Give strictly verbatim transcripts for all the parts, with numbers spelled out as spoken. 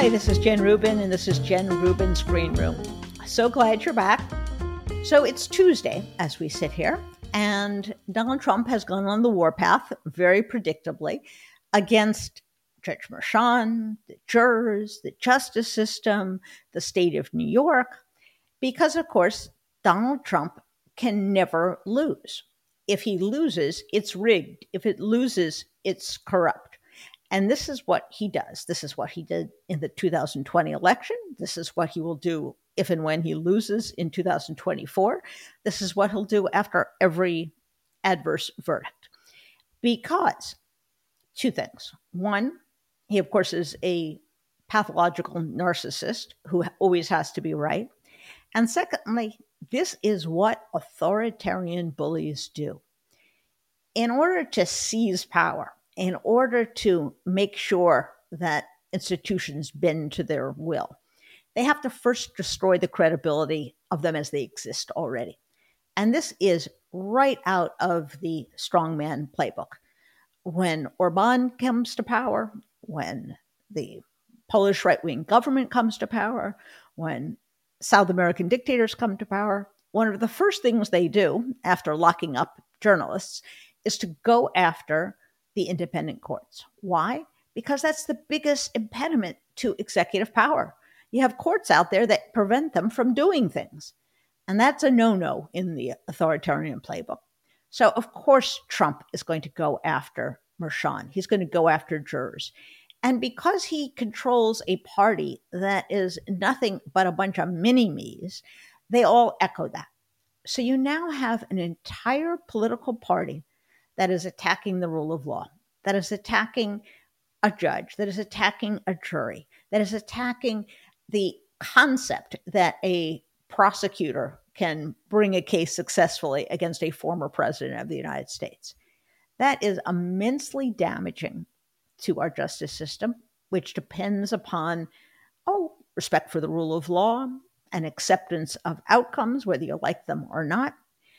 Hi, this is Jen Rubin, and this is Jen Rubin's Green Room. So glad you're back. So it's Tuesday as we sit here, and Donald Trump has gone on the warpath, very predictably, against Judge Merchan, the jurors, the justice system, the state of New York, because, of course, Donald Trump can never lose. If he loses, it's rigged. If it loses, it's corrupt. And this is what he does. This is what he did in the two thousand twenty election. This is what he will do if and when he loses in two thousand twenty-four. This is what he'll do after every adverse verdict. Because two things. One, he, of course, is a pathological narcissist who always has to be right. And secondly, this is what authoritarian bullies do. In order to seize power, in order to make sure that institutions bend to their will, they have to first destroy the credibility of them as they exist already. And this is right out of the strongman playbook. When Orban comes to power, when the Polish right-wing government comes to power, when South American dictators come to power, one of the first things they do after locking up journalists is to go after the independent courts. Why? Because that's the biggest impediment to executive power. You have courts out there that prevent them from doing things. And that's a no-no in the authoritarian playbook. So, of course, Trump is going to go after Merchan. He's going to go after jurors. And because he controls a party that is nothing but a bunch of mini-me's, they all echo that. So you now have an entire political party that is attacking the rule of law, that is attacking a judge, that is attacking a jury, that is attacking the concept that a prosecutor can bring a case successfully against a former president of the United States. That is immensely damaging to our justice system, which depends upon, oh, respect for the rule of law and acceptance of outcomes, whether you like them or not.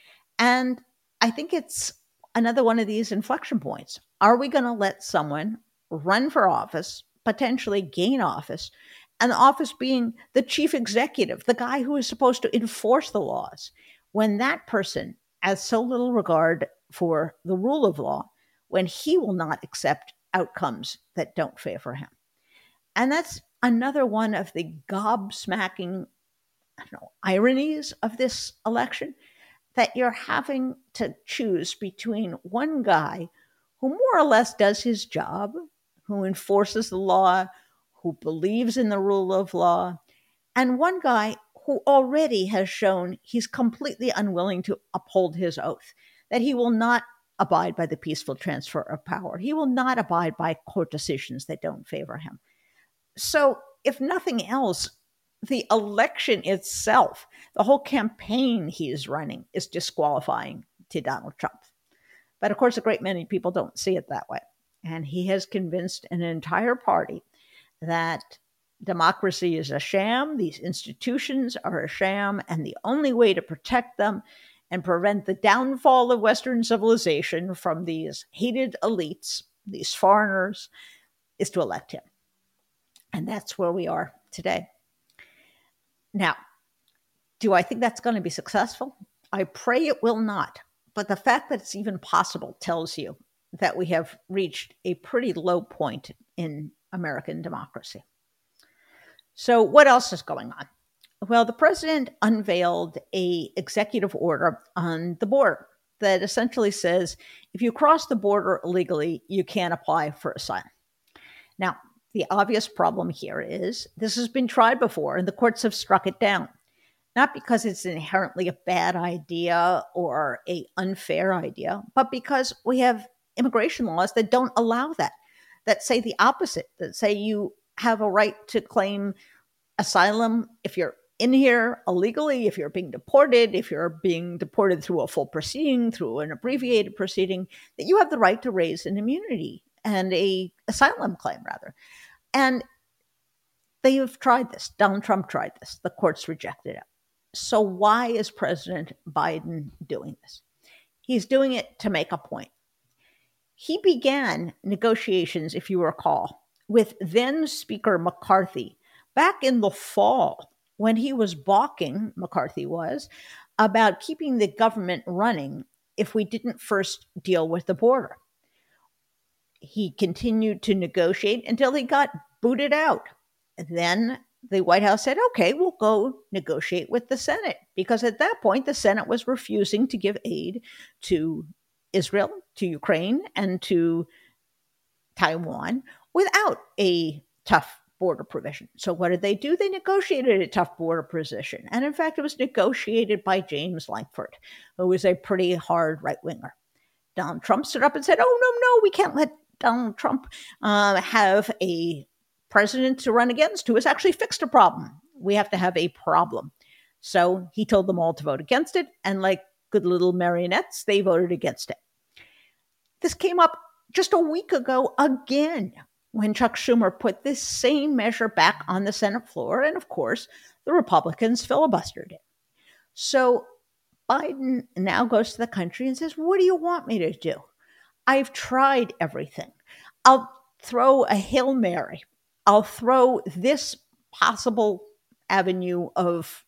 And I think it's another one of these inflection points. Are we going to let someone run for office, potentially gain office, and the office being the chief executive, the guy who is supposed to enforce the laws, when that person has so little regard for the rule of law, when he will not accept outcomes that don't favor him? And that's another one of the gobsmacking, I don't know, ironies of this election, that you're having to choose between one guy who more or less does his job, who enforces the law, who believes in the rule of law, and one guy who already has shown he's completely unwilling to uphold his oath, that he will not abide by the peaceful transfer of power. He will not abide by court decisions that don't favor him. So if nothing else, the election itself, the whole campaign he is running, is disqualifying to Donald Trump. But of course, a great many people don't see it that way. And he has convinced an entire party that democracy is a sham, these institutions are a sham, and the only way to protect them and prevent the downfall of Western civilization from these hated elites, these foreigners, is to elect him. And that's where we are today. Now, do I think that's going to be successful? I pray it will not. But the fact that it's even possible tells you that we have reached a pretty low point in American democracy. So what else is going on? Well, the president unveiled an executive order on the border that essentially says if you cross the border illegally, you can't apply for asylum. Now, the obvious problem here is this has been tried before and the courts have struck it down. Not because it's inherently a bad idea or an unfair idea, but because we have immigration laws that don't allow that, that say the opposite, that say you have a right to claim asylum if you're in here illegally, if you're being deported, if you're being deported through a full proceeding, through an abbreviated proceeding, that you have the right to raise an immunity and a asylum claim, rather. And they have tried this. Donald Trump tried this. The courts rejected it. So why is President Biden doing this? He's doing it to make a point. He began negotiations, if you recall, with then Speaker McCarthy back in the fall when he was balking, McCarthy was, about keeping the government running if we didn't first deal with the border. He continued to negotiate until he got booted out. Then the White House said, okay, we'll go negotiate with the Senate, because at that point, the Senate was refusing to give aid to Israel, to Ukraine, and to Taiwan without a tough border provision. So what did they do? They negotiated a tough border provision. And in fact, it was negotiated by James Lankford, who was a pretty hard right-winger. Donald Trump stood up and said, oh, no, no, we can't let Donald Trump uh, have a president to run against who has actually fixed a problem. We have to have a problem. So he told them all to vote against it. And like good little marionettes, they voted against it. This came up just a week ago again when Chuck Schumer put this same measure back on the Senate floor. And of course, the Republicans filibustered it. So Biden now goes to the country and says, what do you want me to do? I've tried everything. I'll throw a Hail Mary. I'll throw this possible avenue of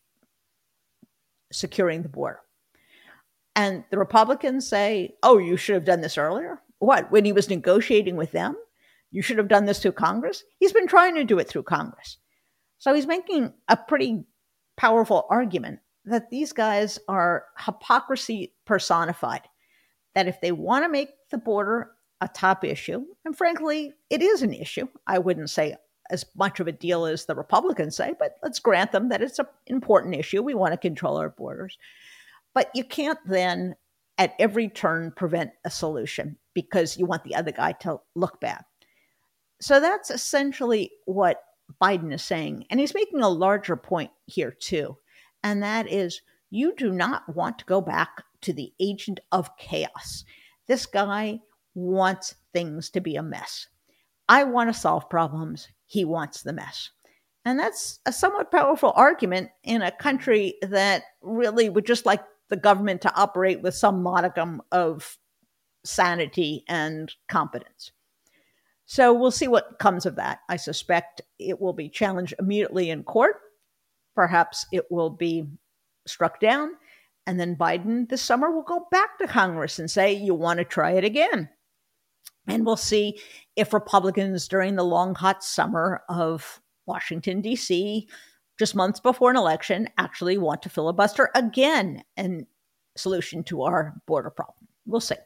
securing the border. And the Republicans say, oh, you should have done this earlier. What, when he was negotiating with them? You should have done this through Congress? He's been trying to do it through Congress. So he's making a pretty powerful argument that these guys are hypocrisy personified, that if they want to make the border a top issue, and frankly, it is an issue. I wouldn't say as much of a deal as the Republicans say, but let's grant them that it's an important issue. We want to control our borders. But you can't then at every turn prevent a solution because you want the other guy to look bad. So that's essentially what Biden is saying. And he's making a larger point here too. And that is, you do not want to go back to the agent of chaos. This guy wants things to be a mess. I want to solve problems. He wants the mess. And that's a somewhat powerful argument in a country that really would just like the government to operate with some modicum of sanity and competence. So we'll see what comes of that. I suspect it will be challenged immediately in court. Perhaps it will be struck down. And then Biden this summer will go back to Congress and say, you want to try it again. And we'll see if Republicans during the long, hot summer of Washington, D C, just months before an election, actually want to filibuster again in solution to our border problem. We'll see.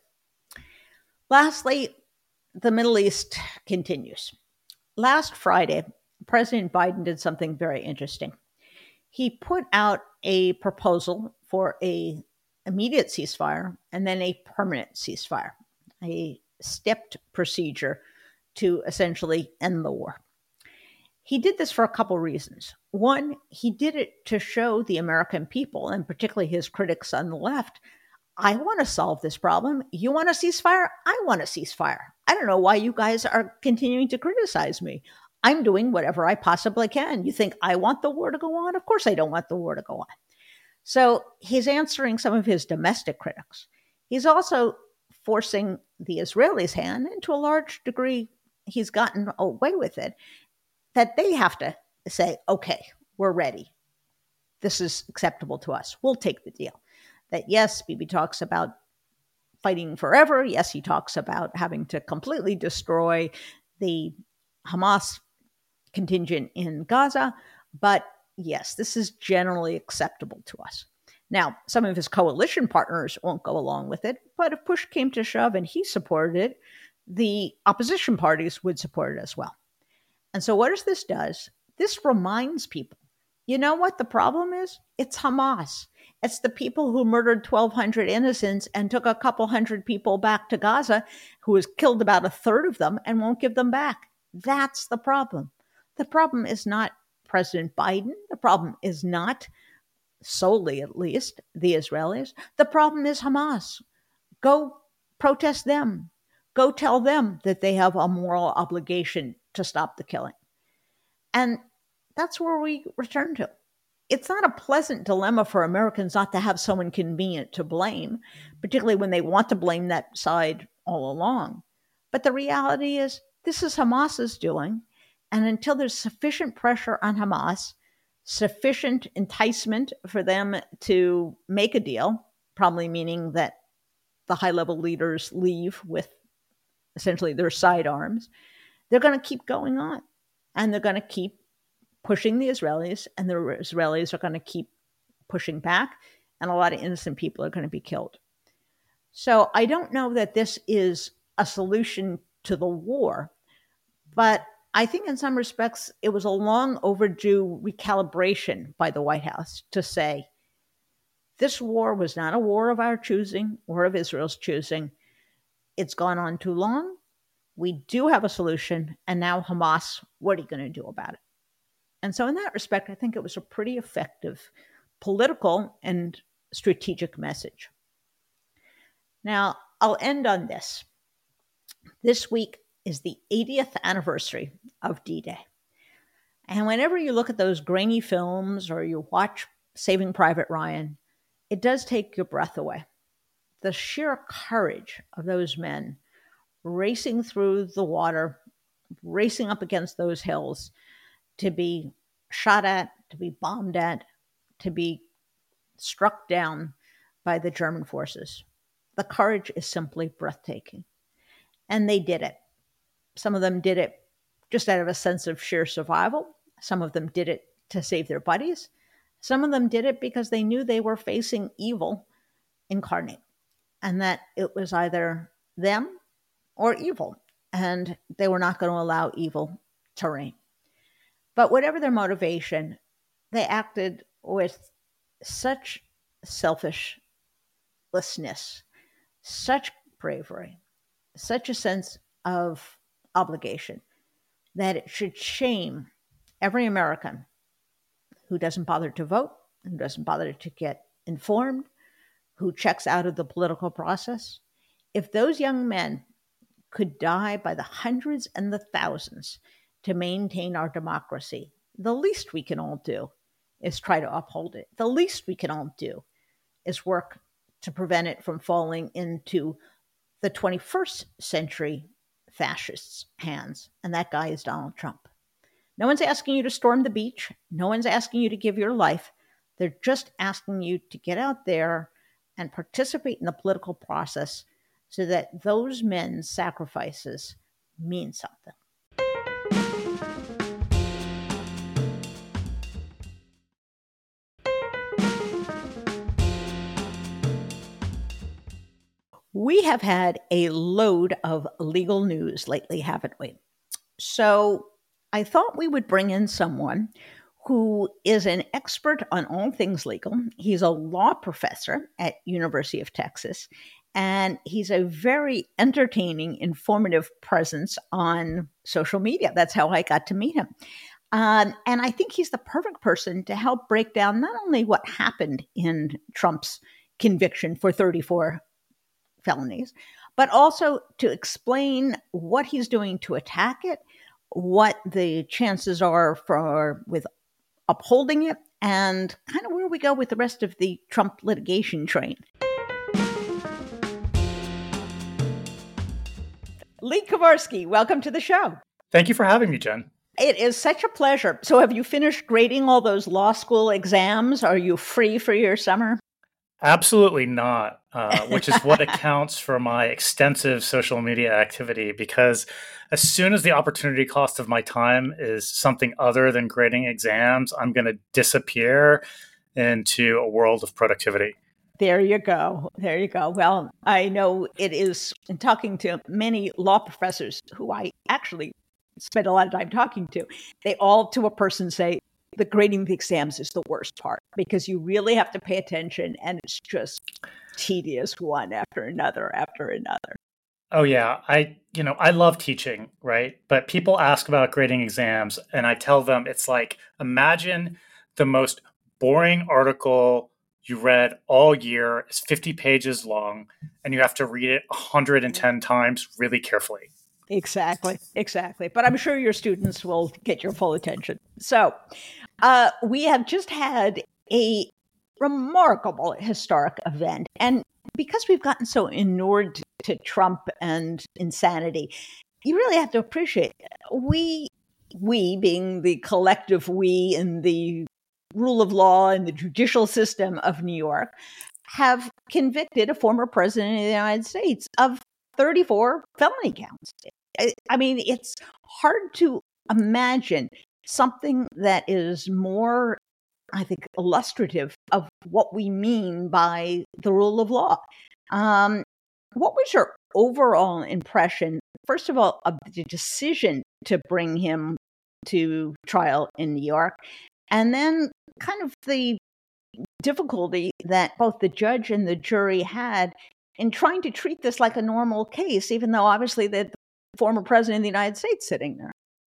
Lastly, the Middle East continues. Last Friday, President Biden did something very interesting. He put out a proposal for an immediate ceasefire and then a permanent ceasefire, a stepped procedure to essentially end the war. He did this for a couple reasons. One, he did it to show the American people, and particularly his critics on the left, I want to solve this problem. You want a ceasefire? I want a ceasefire. I don't know why you guys are continuing to criticize me. I'm doing whatever I possibly can. You think I want the war to go on? Of course I don't want the war to go on. So he's answering some of his domestic critics. He's also forcing the Israelis' hand, and to a large degree, he's gotten away with it, that they have to say, okay, we're ready. This is acceptable to us. We'll take the deal. That yes, Bibi talks about fighting forever. Yes, he talks about having to completely destroy the Hamas contingent in Gaza. But yes, this is generally acceptable to us. Now, some of his coalition partners won't go along with it, but if push came to shove and he supported it, the opposition parties would support it as well. And so what this does, this reminds people, you know what the problem is? It's Hamas. It's the people who murdered twelve hundred innocents and took a couple hundred people back to Gaza, who has killed about a third of them and won't give them back. That's the problem. The problem is not President Biden. The problem is not solely, at least, the Israelis. The problem is Hamas. Go protest them. Go tell them that they have a moral obligation to stop the killing. And that's where we return to. It's not a pleasant dilemma for Americans not to have someone convenient to blame, particularly when they want to blame that side all along. But the reality is, this is Hamas's doing, And until there's sufficient pressure on Hamas, sufficient enticement for them to make a deal, probably meaning that the high-level leaders leave with essentially their sidearms, they're going to keep going on. And they're going to keep pushing the Israelis, and the Israelis are going to keep pushing back, and a lot of innocent people are going to be killed. So I don't know that this is a solution to the war, but I think in some respects it was a long overdue recalibration by the White House to say, this war was not a war of our choosing or of Israel's choosing. It's gone on too long. We do have a solution, and now Hamas, what are you going to do about it? And so in that respect, I think it was a pretty effective political and strategic message. Now, I'll end on this. This week is the eightieth anniversary of D-Day. And whenever you look at those grainy films or you watch Saving Private Ryan, it does take your breath away. The sheer courage of those men racing through the water, racing up against those hills, to be shot at, to be bombed at, to be struck down by the German forces. The courage is simply breathtaking. And they did it. Some of them did it just out of a sense of sheer survival. Some of them did it to save their buddies. Some of them did it because they knew they were facing evil incarnate, and that it was either them or evil, and they were not going to allow evil to reign. But whatever their motivation, they acted with such selfishness, such bravery, such a sense of obligation that it should shame every American who doesn't bother to vote, who doesn't bother to get informed, who checks out of the political process. If those young men could die by the hundreds and the thousands to maintain our democracy, the least we can all do is try to uphold it. The least we can all do is work to prevent it from falling into the twenty-first century fascists' hands. And that guy is Donald Trump. No one's asking you to storm the beach. No one's asking you to give your life. They're just asking you to get out there and participate in the political process so that those men's sacrifices mean something. We have had a load of legal news lately, haven't we? So I thought we would bring in someone who is an expert on all things legal. He's a law professor at University of Texas, and he's a very entertaining, informative presence on social media. That's how I got to meet him. Um, and I think he's the perfect person to help break down not only what happened in Trump's conviction for thirty-four felonies, but also to explain what he's doing to attack it, what the chances are for with upholding it, and kind of where we go with the rest of the Trump litigation train. Lee Kowarski, welcome to the show. Thank you for having me, Jen. It is such a pleasure. So have you finished grading all those law school exams? Are you free for your summer? Absolutely not, uh, which is what accounts for my extensive social media activity, because as soon as the opportunity cost of my time is something other than grading exams, I'm going to disappear into a world of productivity. There you go. There you go. Well, I know it is, in talking to many law professors who I actually spend a lot of time talking to, they all to a person say, the grading the exams is the worst part because you really have to pay attention and it's just tedious one after another after another. Oh, yeah. I, you know, I love teaching, right? But people ask about grading exams and I tell them it's like, imagine the most boring article you read all year is fifty pages long and you have to read it one hundred ten times really carefully. Exactly, exactly. But I'm sure your students will get your full attention. So uh, we have just had a remarkable historic event. And because we've gotten so inured to Trump and insanity, you really have to appreciate it. We we being the collective we in the rule of law and the judicial system of New York, have convicted a former president of the United States of thirty-four felony counts. I, I mean, it's hard to imagine something that is more, I think, illustrative of what we mean by the rule of law. Um, what was your overall impression, first of all, of the decision to bring him to trial in New York, and then kind of the difficulty that both the judge and the jury had in trying to treat this like a normal case, even though obviously the former president of the United States sitting there?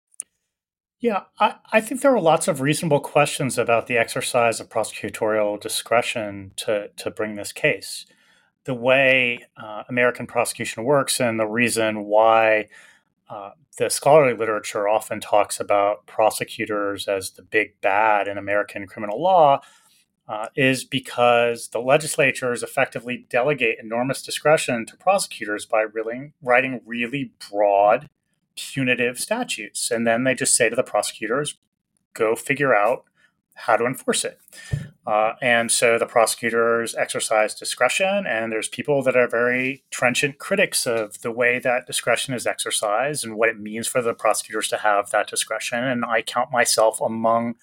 Yeah, I, I think there are lots of reasonable questions about the exercise of prosecutorial discretion to, to bring this case. The way uh, American prosecution works and the reason why uh, the scholarly literature often talks about prosecutors as the big bad in American criminal law uh, is because the legislatures effectively delegate enormous discretion to prosecutors by really writing really broad punitive statutes. And then they just say to the prosecutors, go figure out how to enforce it. Uh, and so the prosecutors exercise discretion, and there's people that are very trenchant critics of the way that discretion is exercised and what it means for the prosecutors to have that discretion. And I count myself among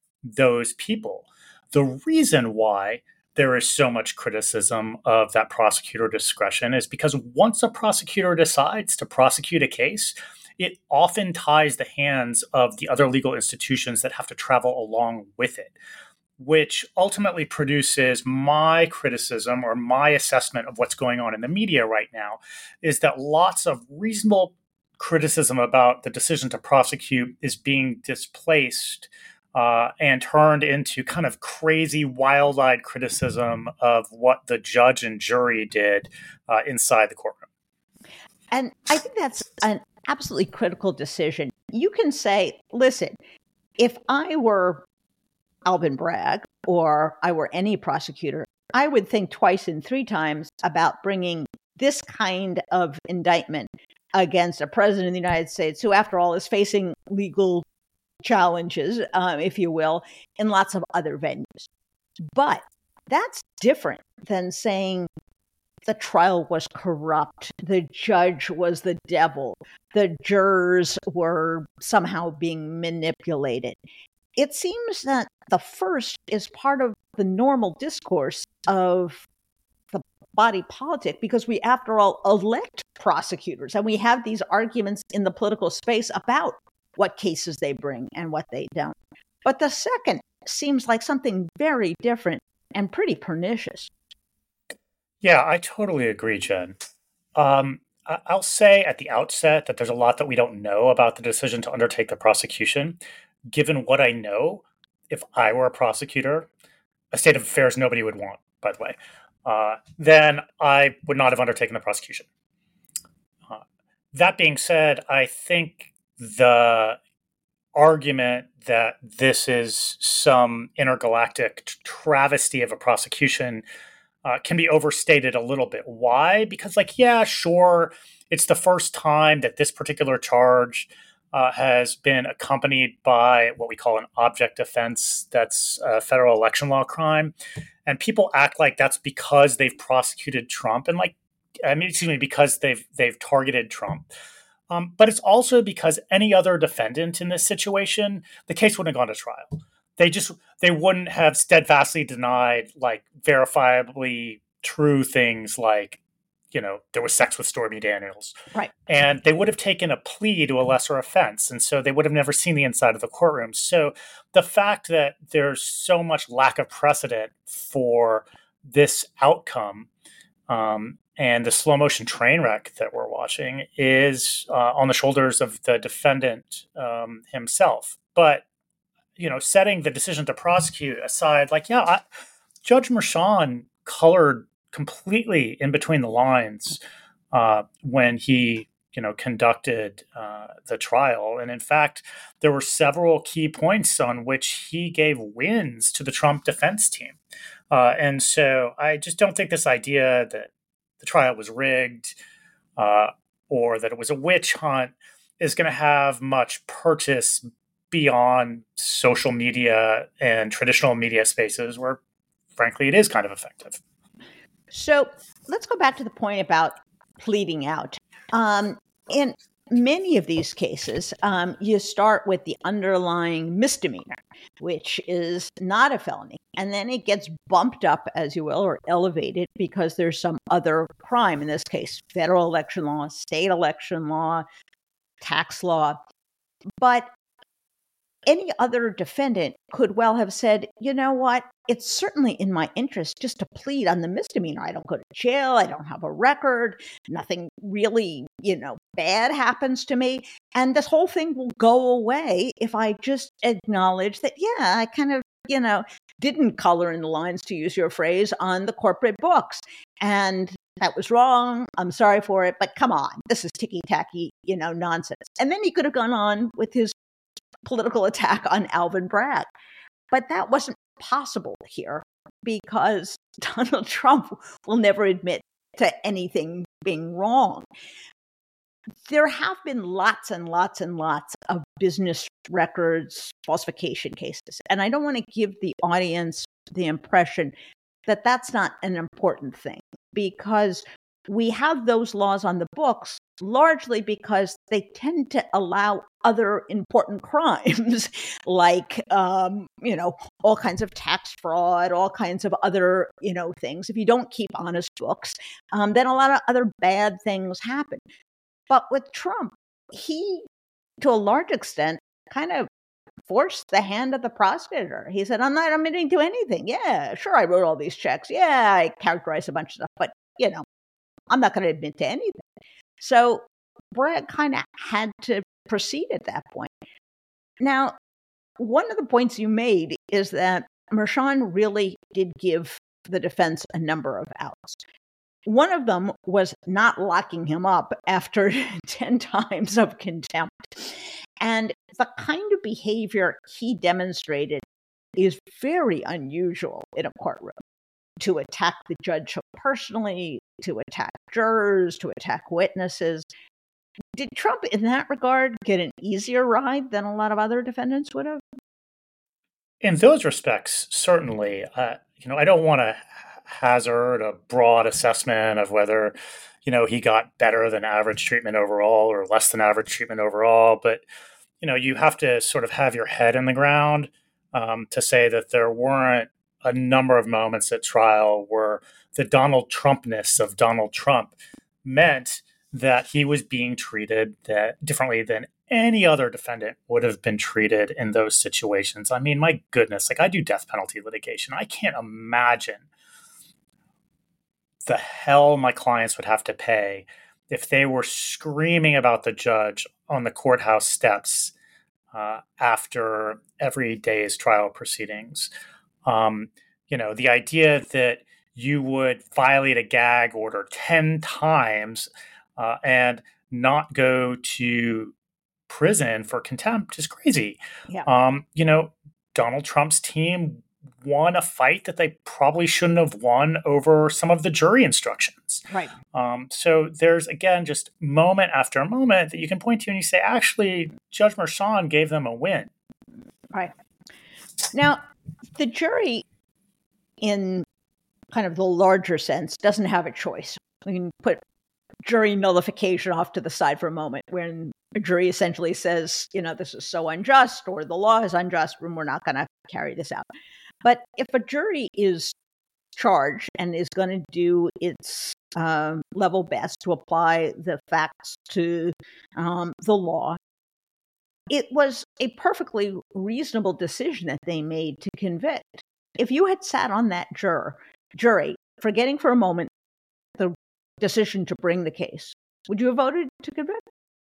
those people. The reason why there is so much criticism of that prosecutor discretion is because once a prosecutor decides to prosecute a case, it often ties the hands of the other legal institutions that have to travel along with it, which ultimately produces my criticism or my assessment of what's going on in the media right now, is that lots of reasonable criticism about the decision to prosecute is being displaced uh, and turned into kind of crazy, wild-eyed criticism of what the judge and jury did uh, inside the courtroom. And I think that's an absolutely critical decision. You can say, listen, if I were Alvin Bragg or I were any prosecutor, I would think twice and three times about bringing this kind of indictment against a president of the United States who, after all, is facing legal challenges, um, if you will, in lots of other venues. But that's different than saying the trial was corrupt, the judge was the devil, the jurors were somehow being manipulated. It seems that the first is part of the normal discourse of the body politic because we, after all, elect prosecutors and we have these arguments in the political space about what cases they bring and what they don't. But the second seems like something very different and pretty pernicious. Yeah, I totally agree, Jen. Um, I- I'll say at the outset that there's a lot that we don't know about the decision to undertake the prosecution. Given what I know, if I were a prosecutor, a state of affairs nobody would want, by the way, uh, then I would not have undertaken the prosecution. Uh, that being said, I think the argument that this is some intergalactic travesty of a prosecution uh, can be overstated a little bit. Why? Because, like, yeah, sure, it's the first time that this particular charge uh, has been accompanied by what we call an object offense. That's a federal election law crime. And people act like that's because they've prosecuted Trump and, like, I mean, excuse me, because they've they've targeted Trump. Um, but it's also because any other defendant in this situation, the case wouldn't have gone to trial. They just they wouldn't have steadfastly denied like verifiably true things like, you know, there was sex with Stormy Daniels. Right. And they would have taken a plea to a lesser offense. And so they would have never seen the inside of the courtroom. So the fact that there's so much lack of precedent for this outcome um, and the slow motion train wreck that we're watching is uh, on the shoulders of the defendant um, himself. But, you know, setting the decision to prosecute aside, like, yeah, I, Judge Merchan colored completely in between the lines uh, when he, you know, conducted uh, the trial. And in fact, there were several key points on which he gave wins to the Trump defense team. Uh, and so I just don't think this idea that the trial was rigged uh, or that it was a witch hunt is going to have much purchase beyond social media and traditional media spaces where, frankly, it is kind of effective. So let's go back to the point about pleading out. Um, in many of these cases, um, you start with the underlying misdemeanor, which is not a felony. And then it gets bumped up, as you will, or elevated because there's some other crime, in this case, federal election law, state election law, tax law. But any other defendant could well have said, you know what, it's certainly in my interest just to plead on the misdemeanor. I don't go to jail. I don't have a record. Nothing really, you know, bad happens to me. And this whole thing will go away if I just acknowledge that, yeah, I kind of, you know, didn't color in the lines, to use your phrase, on the corporate books. And that was wrong. I'm sorry for it. But come on, this is ticky-tacky, you know, nonsense. And then he could have gone on with his political attack on Alvin Bragg. But that wasn't possible here because Donald Trump will never admit to anything being wrong. There have been lots and lots and lots of business records falsification cases. And I don't want to give the audience the impression that that's not an important thing, because we have those laws on the books largely because they tend to allow other important crimes like, um, you know, all kinds of tax fraud, all kinds of other, you know, things. If you don't keep honest books, um, then a lot of other bad things happen. But with Trump, he, to a large extent, kind of forced the hand of the prosecutor. He said, I'm not admitting to anything. Yeah, sure, I wrote all these checks. Yeah, I characterized a bunch of stuff, but, you know, I'm not going to admit to anything. So Bragg kind of had to proceed at that point. Now, one of the points you made is that Merchan really did give the defense a number of outs. One of them was not locking him up after ten times of contempt. And the kind of behavior he demonstrated is very unusual in a courtroom. To attack the judge so personally, to attack jurors, to attack witnesses. Did Trump, in that regard, get an easier ride than a lot of other defendants would have? In those respects, certainly. Uh, you know, I don't want to hazard a broad assessment of whether, you know, he got better than average treatment overall or less than average treatment overall. But, you know, you have to sort of have your head in the ground um, to say that there weren't a number of moments at trial where the Donald Trumpness of Donald Trump meant that he was being treated that differently than any other defendant would have been treated in those situations. I mean, my goodness, like I do death penalty litigation. I can't imagine the hell my clients would have to pay if they were screaming about the judge on the courthouse steps uh, after every day's trial proceedings. Um, you know, the idea that you would violate a gag order ten times uh, and not go to prison for contempt is crazy. Yeah. Um, you know, Donald Trump's team won a fight that they probably shouldn't have won over some of the jury instructions. Right. Um, so there's, again, just moment after moment that you can point to and you say, actually, Judge Merchan gave them a win. Right. Now, the jury, in kind of the larger sense, doesn't have a choice. We can put jury nullification off to the side for a moment, when a jury essentially says, you know, this is so unjust or the law is unjust and we're not going to carry this out. But if a jury is charged and is going to do its um, level best to apply the facts to um, the law, it was a perfectly reasonable decision that they made to convict. If you had sat on that juror, jury, forgetting for a moment the decision to bring the case, would you have voted to convict?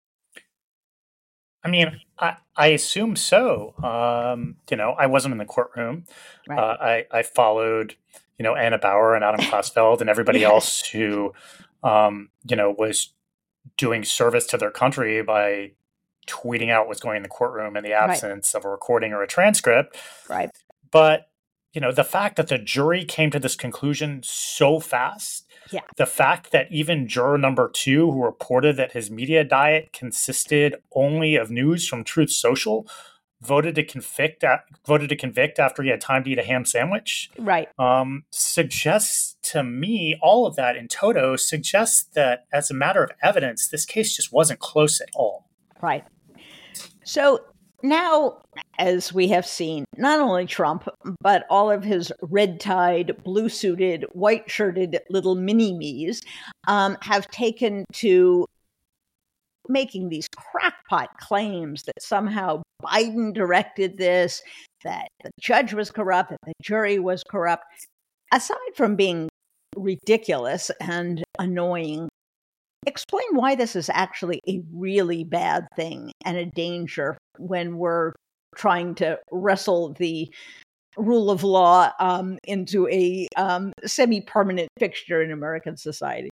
I mean, I, I assume so. Um, you know, I wasn't in the courtroom. Right. Uh, I, I followed, you know, Anna Bauer and Adam Klasfeld and everybody Yes. else who, um, you know, was doing service to their country by tweeting out what's going in the courtroom in the absence right. of a recording or a transcript. Right. But, you know, the fact that the jury came to this conclusion so fast, yeah, the fact that even juror number two, who reported that his media diet consisted only of news from Truth Social, voted to convict voted to convict after he had time to eat a ham sandwich, right, um, suggests to me, all of that in toto suggests that as a matter of evidence, this case just wasn't close at all. right. So now, as we have seen, not only Trump, but all of his red-tied, blue-suited, white-shirted little mini-me's um, have taken to making these crackpot claims that somehow Biden directed this, that the judge was corrupt, that the jury was corrupt. Aside from being ridiculous and annoying, explain why this is actually a really bad thing and a danger when we're trying to wrestle the rule of law um, into a um, semi-permanent fixture in American society.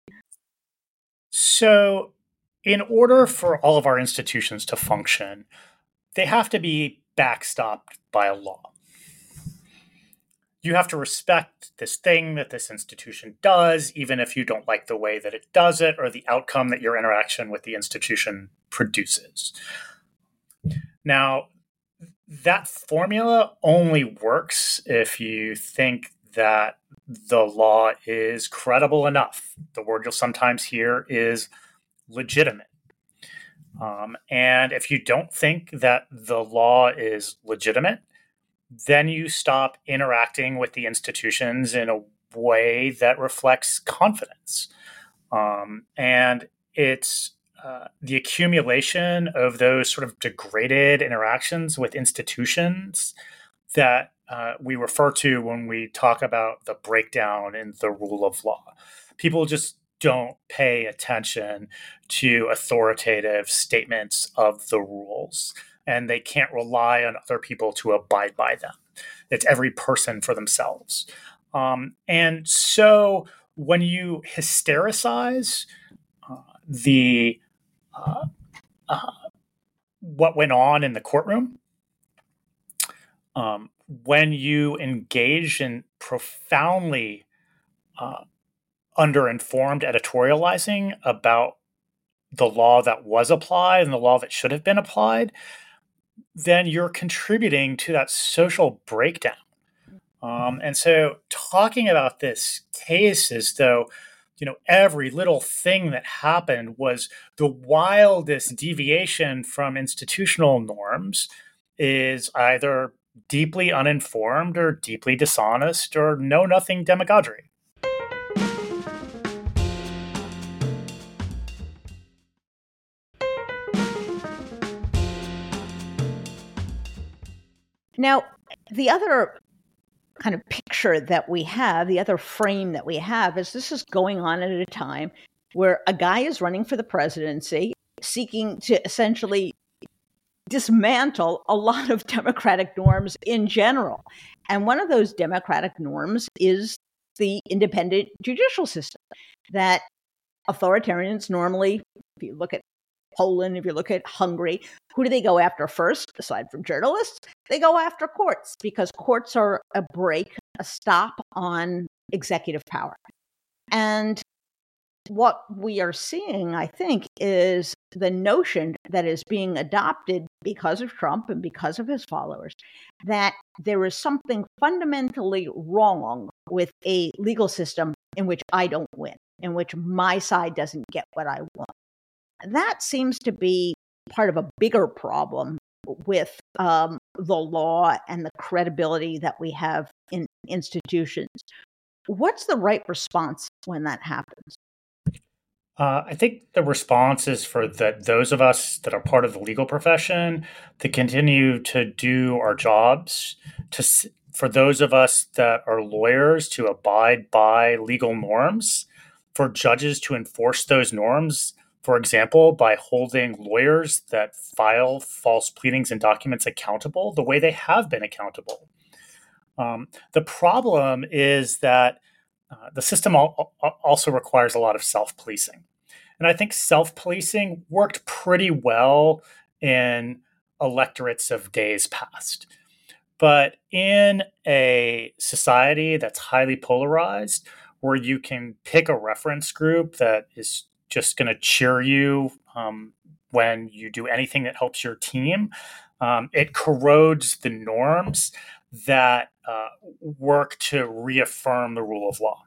So, in order for all of our institutions to function, they have to be backstopped by a law. You have to respect this thing that this institution does, even if you don't like the way that it does it or the outcome that your interaction with the institution produces. Now, that formula only works if you think that the law is credible enough. The word you'll sometimes hear is legitimate. Um, and if you don't think that the law is legitimate, then you stop interacting with the institutions in a way that reflects confidence. Um, and it's uh, the accumulation of those sort of degraded interactions with institutions that uh, we refer to when we talk about the breakdown in the rule of law. People just don't pay attention to authoritative statements of the rules, and they can't rely on other people to abide by them. It's every person for themselves. Um, and so when you hystericize uh, the uh, uh, what went on in the courtroom, um, when you engage in profoundly uh, underinformed editorializing about the law that was applied and the law that should have been applied, then you're contributing to that social breakdown. Um, and so talking about this case as though, you know, every little thing that happened was the wildest deviation from institutional norms is either deeply uninformed or deeply dishonest or know-nothing demagoguery. Now, the other kind of picture that we have, the other frame that we have, is this is going on at a time where a guy is running for the presidency, seeking to essentially dismantle a lot of democratic norms in general. And one of those democratic norms is the independent judicial system that authoritarians normally, if you look at Poland, if you look at Hungary, who do they go after first, aside from journalists? They go after courts, because courts are a break, a stop on executive power. And what we are seeing, I think, is the notion that is being adopted because of Trump and because of his followers, that there is something fundamentally wrong with a legal system in which I don't win, in which my side doesn't get what I want. That seems to be part of a bigger problem with um, the law and the credibility that we have in institutions. What's the right response when that happens? Uh, I think the response is for the, those of us that are part of the legal profession to continue to do our jobs, to for those of us that are lawyers to abide by legal norms, for judges to enforce those norms, for example, by holding lawyers that file false pleadings and documents accountable the way they have been accountable. Um, the problem is that uh, the system al- also requires a lot of self-policing. And I think self-policing worked pretty well in electorates of days past. But in a society that's highly polarized, where you can pick a reference group that is just going to cheer you um, when you do anything that helps your team, um, it corrodes the norms that uh, work to reaffirm the rule of law.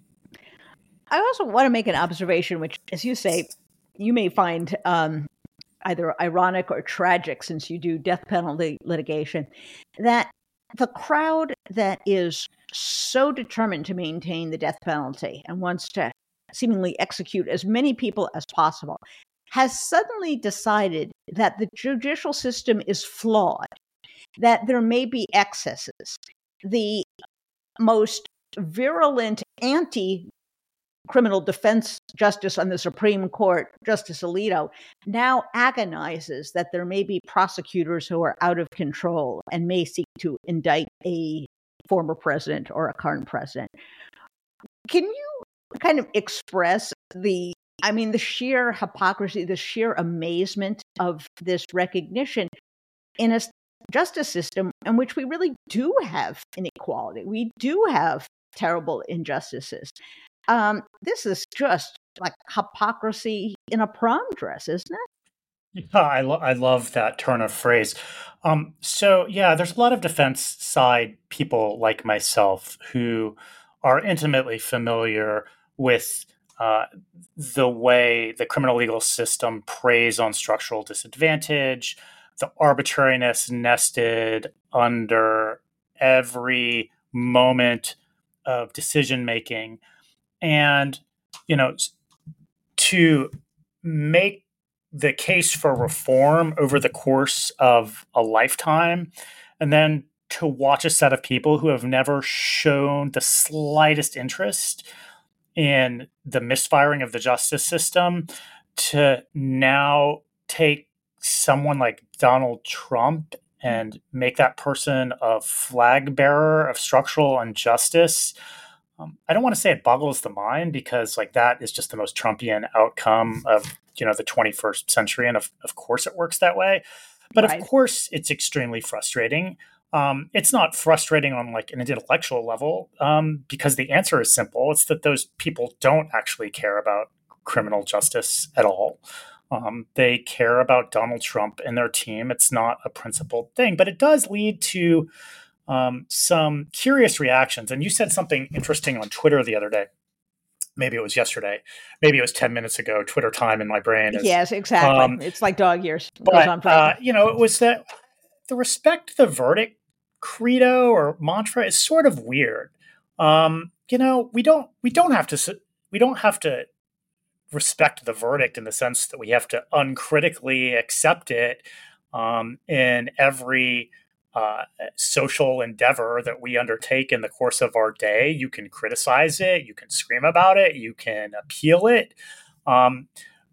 I also want to make an observation, which, as you say, you may find um, either ironic or tragic, since you do death penalty litigation, that the crowd that is so determined to maintain the death penalty and wants to seemingly execute as many people as possible has suddenly decided that the judicial system is flawed, that there may be excesses. The most virulent anti criminal defense justice on the Supreme Court, Justice Alito, now agonizes that there may be prosecutors who are out of control and may seek to indict a former president or a current president. Can you kind of express the, I mean, the sheer hypocrisy, the sheer amazement of this recognition in a justice system in which we really do have inequality? We do have terrible injustices. Um, this is just like hypocrisy in a prom dress, isn't it? Yeah, I, lo- I love that turn of phrase. Um, so, yeah, there's a lot of defense side people like myself who are intimately familiar with uh, the way the criminal legal system preys on structural disadvantage, the arbitrariness nested under every moment of decision making. And, you know, to make the case for reform over the course of a lifetime, and then to watch a set of people who have never shown the slightest interest in the misfiring of the justice system, to now take someone like Donald Trump and make that person a flag bearer of structural injustice. Um, I don't want to say it boggles the mind, because like that is just the most Trumpian outcome of, you know, the twenty-first century. And of, of course it works that way. But right. Of course it's extremely frustrating. Um, it's not frustrating on like an intellectual level um, because the answer is simple. It's that those people don't actually care about criminal justice at all. Um, they care about Donald Trump and their team. It's not a principled thing, but it does lead to um, some curious reactions. And you said something interesting on Twitter the other day. Maybe it was yesterday. Maybe it was ten minutes ago. Twitter time in my brain is, yes, exactly. Um, it's like dog years. It but, goes on uh, you know, it was that the respect the verdict credo or mantra is sort of weird. Um, you know, we don't we don't have to we don't have to respect the verdict in the sense that we have to uncritically accept it um, in every uh, social endeavor that we undertake in the course of our day. You can criticize it, you can scream about it, you can appeal it. Um,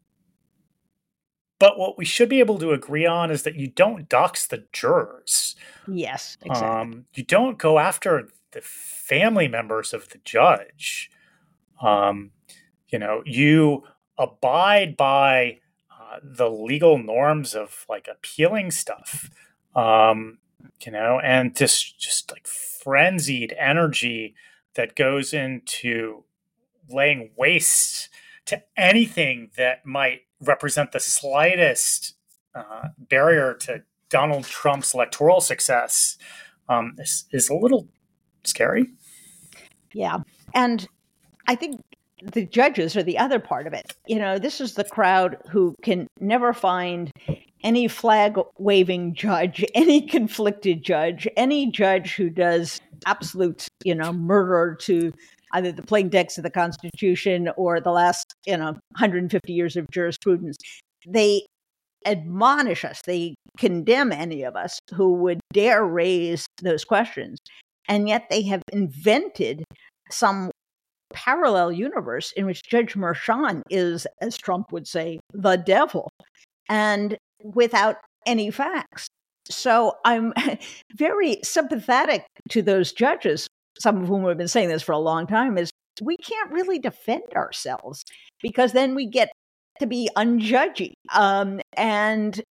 but what we should be able to agree on is that you don't dox the jurors. Yes, exactly. Um, you don't go after the family members of the judge. Um, you know, you abide by uh, the legal norms of like appealing stuff. Um, you know, and this just like frenzied energy that goes into laying waste to anything that might represent the slightest uh, barrier to Donald Trump's electoral success um, is, is a little scary. Yeah. And I think the judges are the other part of it. You know, this is the crowd who can never find any flag waving judge, any conflicted judge, any judge who does absolute, you know, murder to either the plain text of the Constitution or the last, you know, one hundred fifty years of jurisprudence. They admonish us, they condemn any of us who would dare raise those questions. And yet they have invented some parallel universe in which Judge Merchan is, as Trump would say, the devil, and without any facts. So I'm very sympathetic to those judges, some of whom have been saying this for a long time, is we can't really defend ourselves because then we get to be unjudgy. Um, and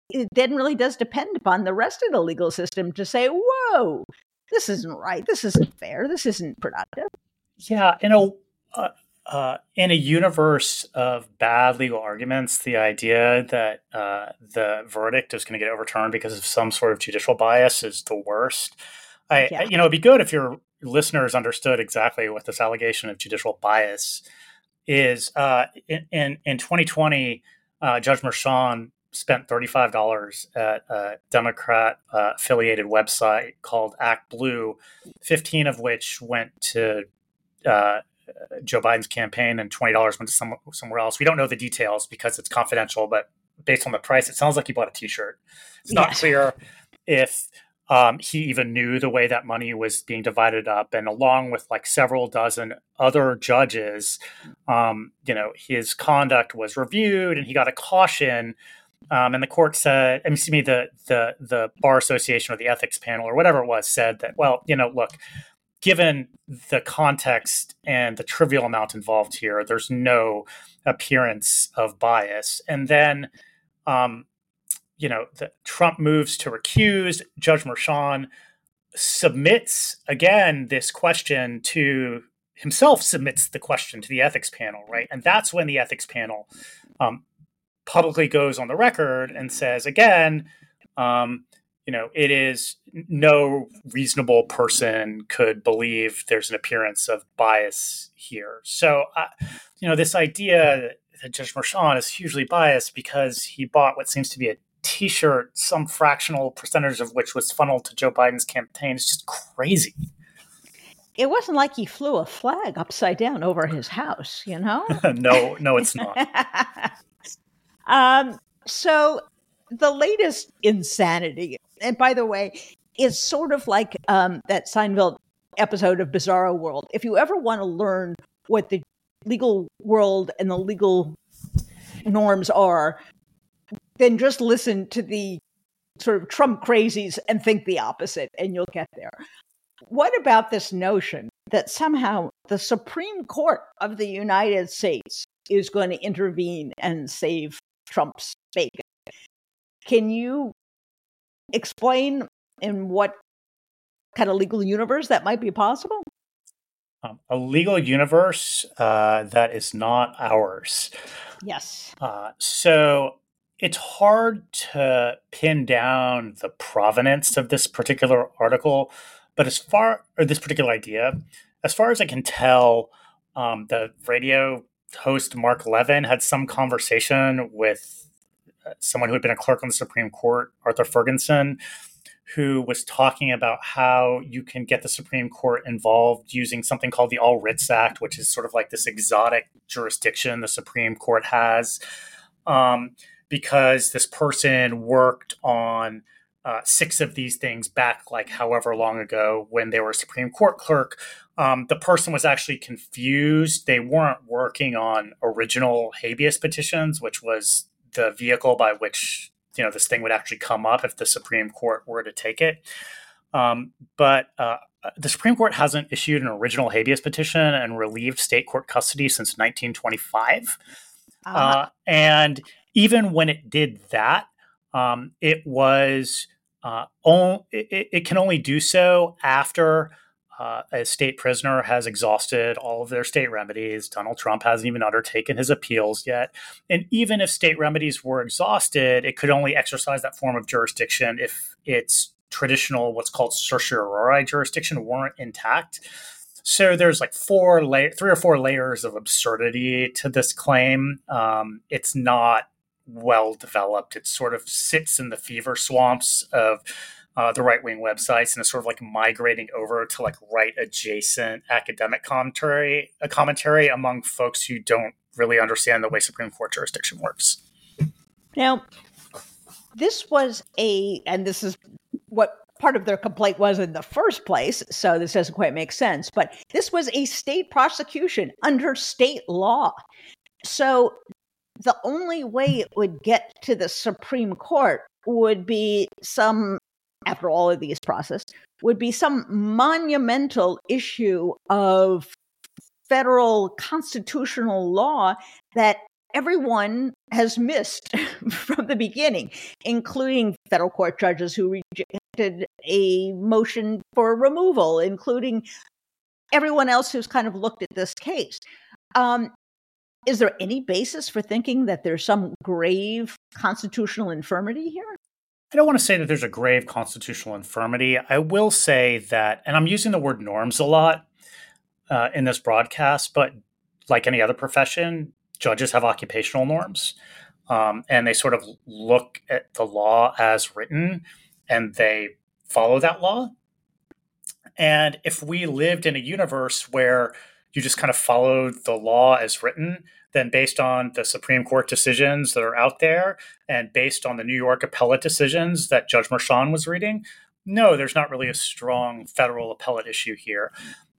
it then really does depend upon the rest of the legal system to say, whoa, this isn't right. This isn't fair. This isn't productive. Yeah, in a uh, uh, in a universe of bad legal arguments, the idea that uh, the verdict is going to get overturned because of some sort of judicial bias is the worst. I, Yeah. I, you know, it'd be good if your listeners understood exactly what this allegation of judicial bias is. Uh, in, in in twenty twenty, uh, Judge Merchan spent thirty-five dollars at a Democrat uh, affiliated website called Act Blue, fifteen of which went to uh, Joe Biden's campaign and twenty dollars went to some, somewhere else. We don't know the details because it's confidential, but based on the price, it sounds like he bought a t-shirt. It's not Yes. clear if um, he even knew the way that money was being divided up. And along with like several dozen other judges, um, you know, his conduct was reviewed and he got a caution. Um, and the court said, I mean, excuse me, the, the, the Bar Association or the ethics panel or whatever it was said that, well, you know, look, given the context and the trivial amount involved here, there's no appearance of bias. And then, um, you know, the, Trump moves to recuse. Judge Merchan submits, again, this question to himself, submits the question to the ethics panel, right? And that's when the ethics panel um, publicly goes on the record and says, again, um, you know, it is no reasonable person could believe there's an appearance of bias here. So, uh, you know, this idea that Judge Merchan is hugely biased because he bought what seems to be a t-shirt, some fractional percentage of which was funneled to Joe Biden's campaign, is just crazy. It wasn't like he flew a flag upside down over his house, you know? no, no, it's not. um, so the latest insanity, and by the way, is sort of like um, that Seinfeld episode of Bizarro World. If you ever want to learn what the legal world and the legal norms are, then just listen to the sort of Trump crazies and think the opposite, and you'll get there. What about this notion that somehow the Supreme Court of the United States is going to intervene and save Trump's bacon? Can you explain in what kind of legal universe that might be possible? Um, a legal universe uh, that is not ours. Yes. Uh, so it's hard to pin down the provenance of this particular article, but as far, or this particular idea, as far as I can tell, um, the radio host Mark Levin had some conversation with someone who had been a clerk on the Supreme Court, Arthur Ferguson, who was talking about how you can get the Supreme Court involved using something called the All Writs Act, which is sort of like this exotic jurisdiction the Supreme Court has, um, because this person worked on uh, six of these things back like however long ago when they were a Supreme Court clerk. Um, the person was actually confused. They weren't working on original habeas petitions, which was the vehicle by which, you know, this thing would actually come up if the Supreme Court were to take it. Um, but uh, the Supreme Court hasn't issued an original habeas petition and relieved state court custody since nineteen twenty-five. Uh-huh. Uh, and even when it did that, um, it was uh, on, it, it can only do so after Uh, a state prisoner has exhausted all of their state remedies. Donald Trump hasn't even undertaken his appeals yet. And even if state remedies were exhausted, it could only exercise that form of jurisdiction if its traditional, what's called certiorari jurisdiction, weren't intact. So there's like four, la- three or four layers of absurdity to this claim. Um, it's not well developed. It sort of sits in the fever swamps of Uh, the right-wing websites and is sort of like migrating over to like right-adjacent academic commentary, a commentary among folks who don't really understand the way Supreme Court jurisdiction works. Now, this was a, and this is what part of their complaint was in the first place, so this doesn't quite make sense, but this was a state prosecution under state law. So the only way it would get to the Supreme Court would be some, after all of these process, would be some monumental issue of federal constitutional law that everyone has missed from the beginning, including federal court judges who rejected a motion for removal, including everyone else who's kind of looked at this case. Um, is there any basis for thinking that there's some grave constitutional infirmity here? I don't want to say that there's a grave constitutional infirmity. I will say that, and I'm using the word norms a lot uh, in this broadcast, but like any other profession, judges have occupational norms. Um, and they sort of look at the law as written and they follow that law. And if we lived in a universe where you just kind of followed the law as written, then based on the Supreme Court decisions that are out there and based on the New York appellate decisions that Judge Merchan was reading, no, there's not really a strong federal appellate issue here.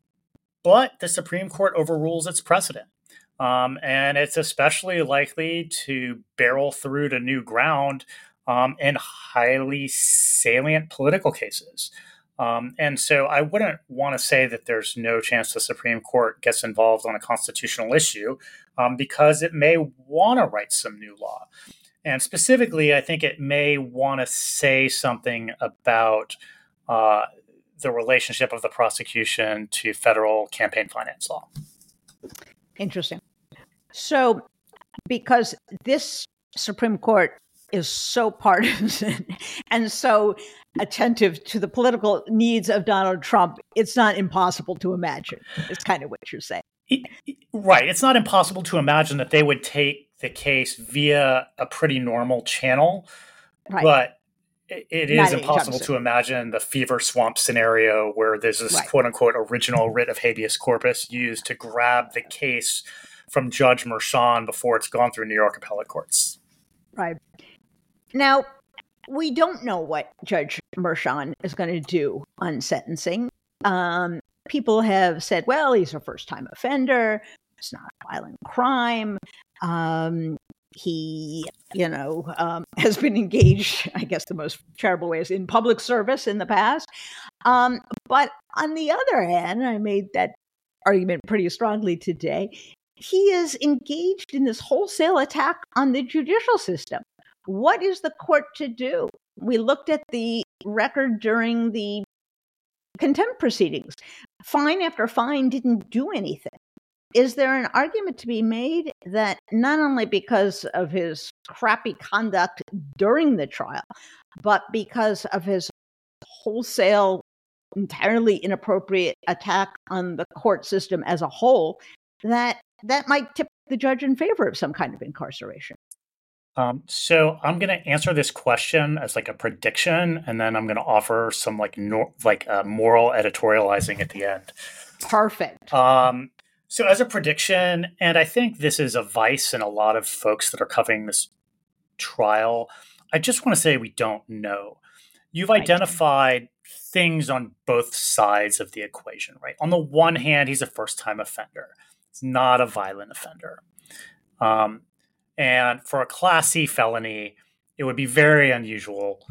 But the Supreme Court overrules its precedent. Um, and it's especially likely to barrel through to new ground um, in highly salient political cases. Um, and so I wouldn't want to say that there's no chance the Supreme Court gets involved on a constitutional issue um, because it may want to write some new law. And specifically, I think it may want to say something about uh, the relationship of the prosecution to federal campaign finance law. Interesting. So, because this Supreme Court is so partisan and so attentive to the political needs of Donald Trump, it's not impossible to imagine. It's kind of what you're saying. Right. It's not impossible to imagine that they would take the case via a pretty normal channel, right. But it, it is impossible to imagine the fever swamp scenario where there's this right. quote unquote original writ of habeas corpus used to grab the case from Judge Merchan before it's gone through New York appellate courts. Right. Now, we don't know what Judge Merchan is going to do on sentencing. Um, people have said, well, he's a first-time offender. It's not a violent crime. Um, he, you know, um, has been engaged, I guess the most charitable way is in public service in the past. Um, but on the other hand, I made that argument pretty strongly today, he is engaged in this wholesale attack on the judicial system. What is the court to do? We looked at the record during the contempt proceedings. Fine after fine didn't do anything. Is there an argument to be made that not only because of his crappy conduct during the trial, but because of his wholesale, entirely inappropriate attack on the court system as a whole, that that might tip the judge in favor of some kind of incarceration? Um, so I'm going to answer this question as like a prediction, and then I'm going to offer some like nor- like uh, moral editorializing at the end. Perfect. Um, so as a prediction, and I think this is a vice in a lot of folks that are covering this trial, I just want to say we don't know. You've right. identified things on both sides of the equation, right? On the one hand, he's a first-time offender. He's not a violent offender. Um, And for a Class C felony, it would be very unusual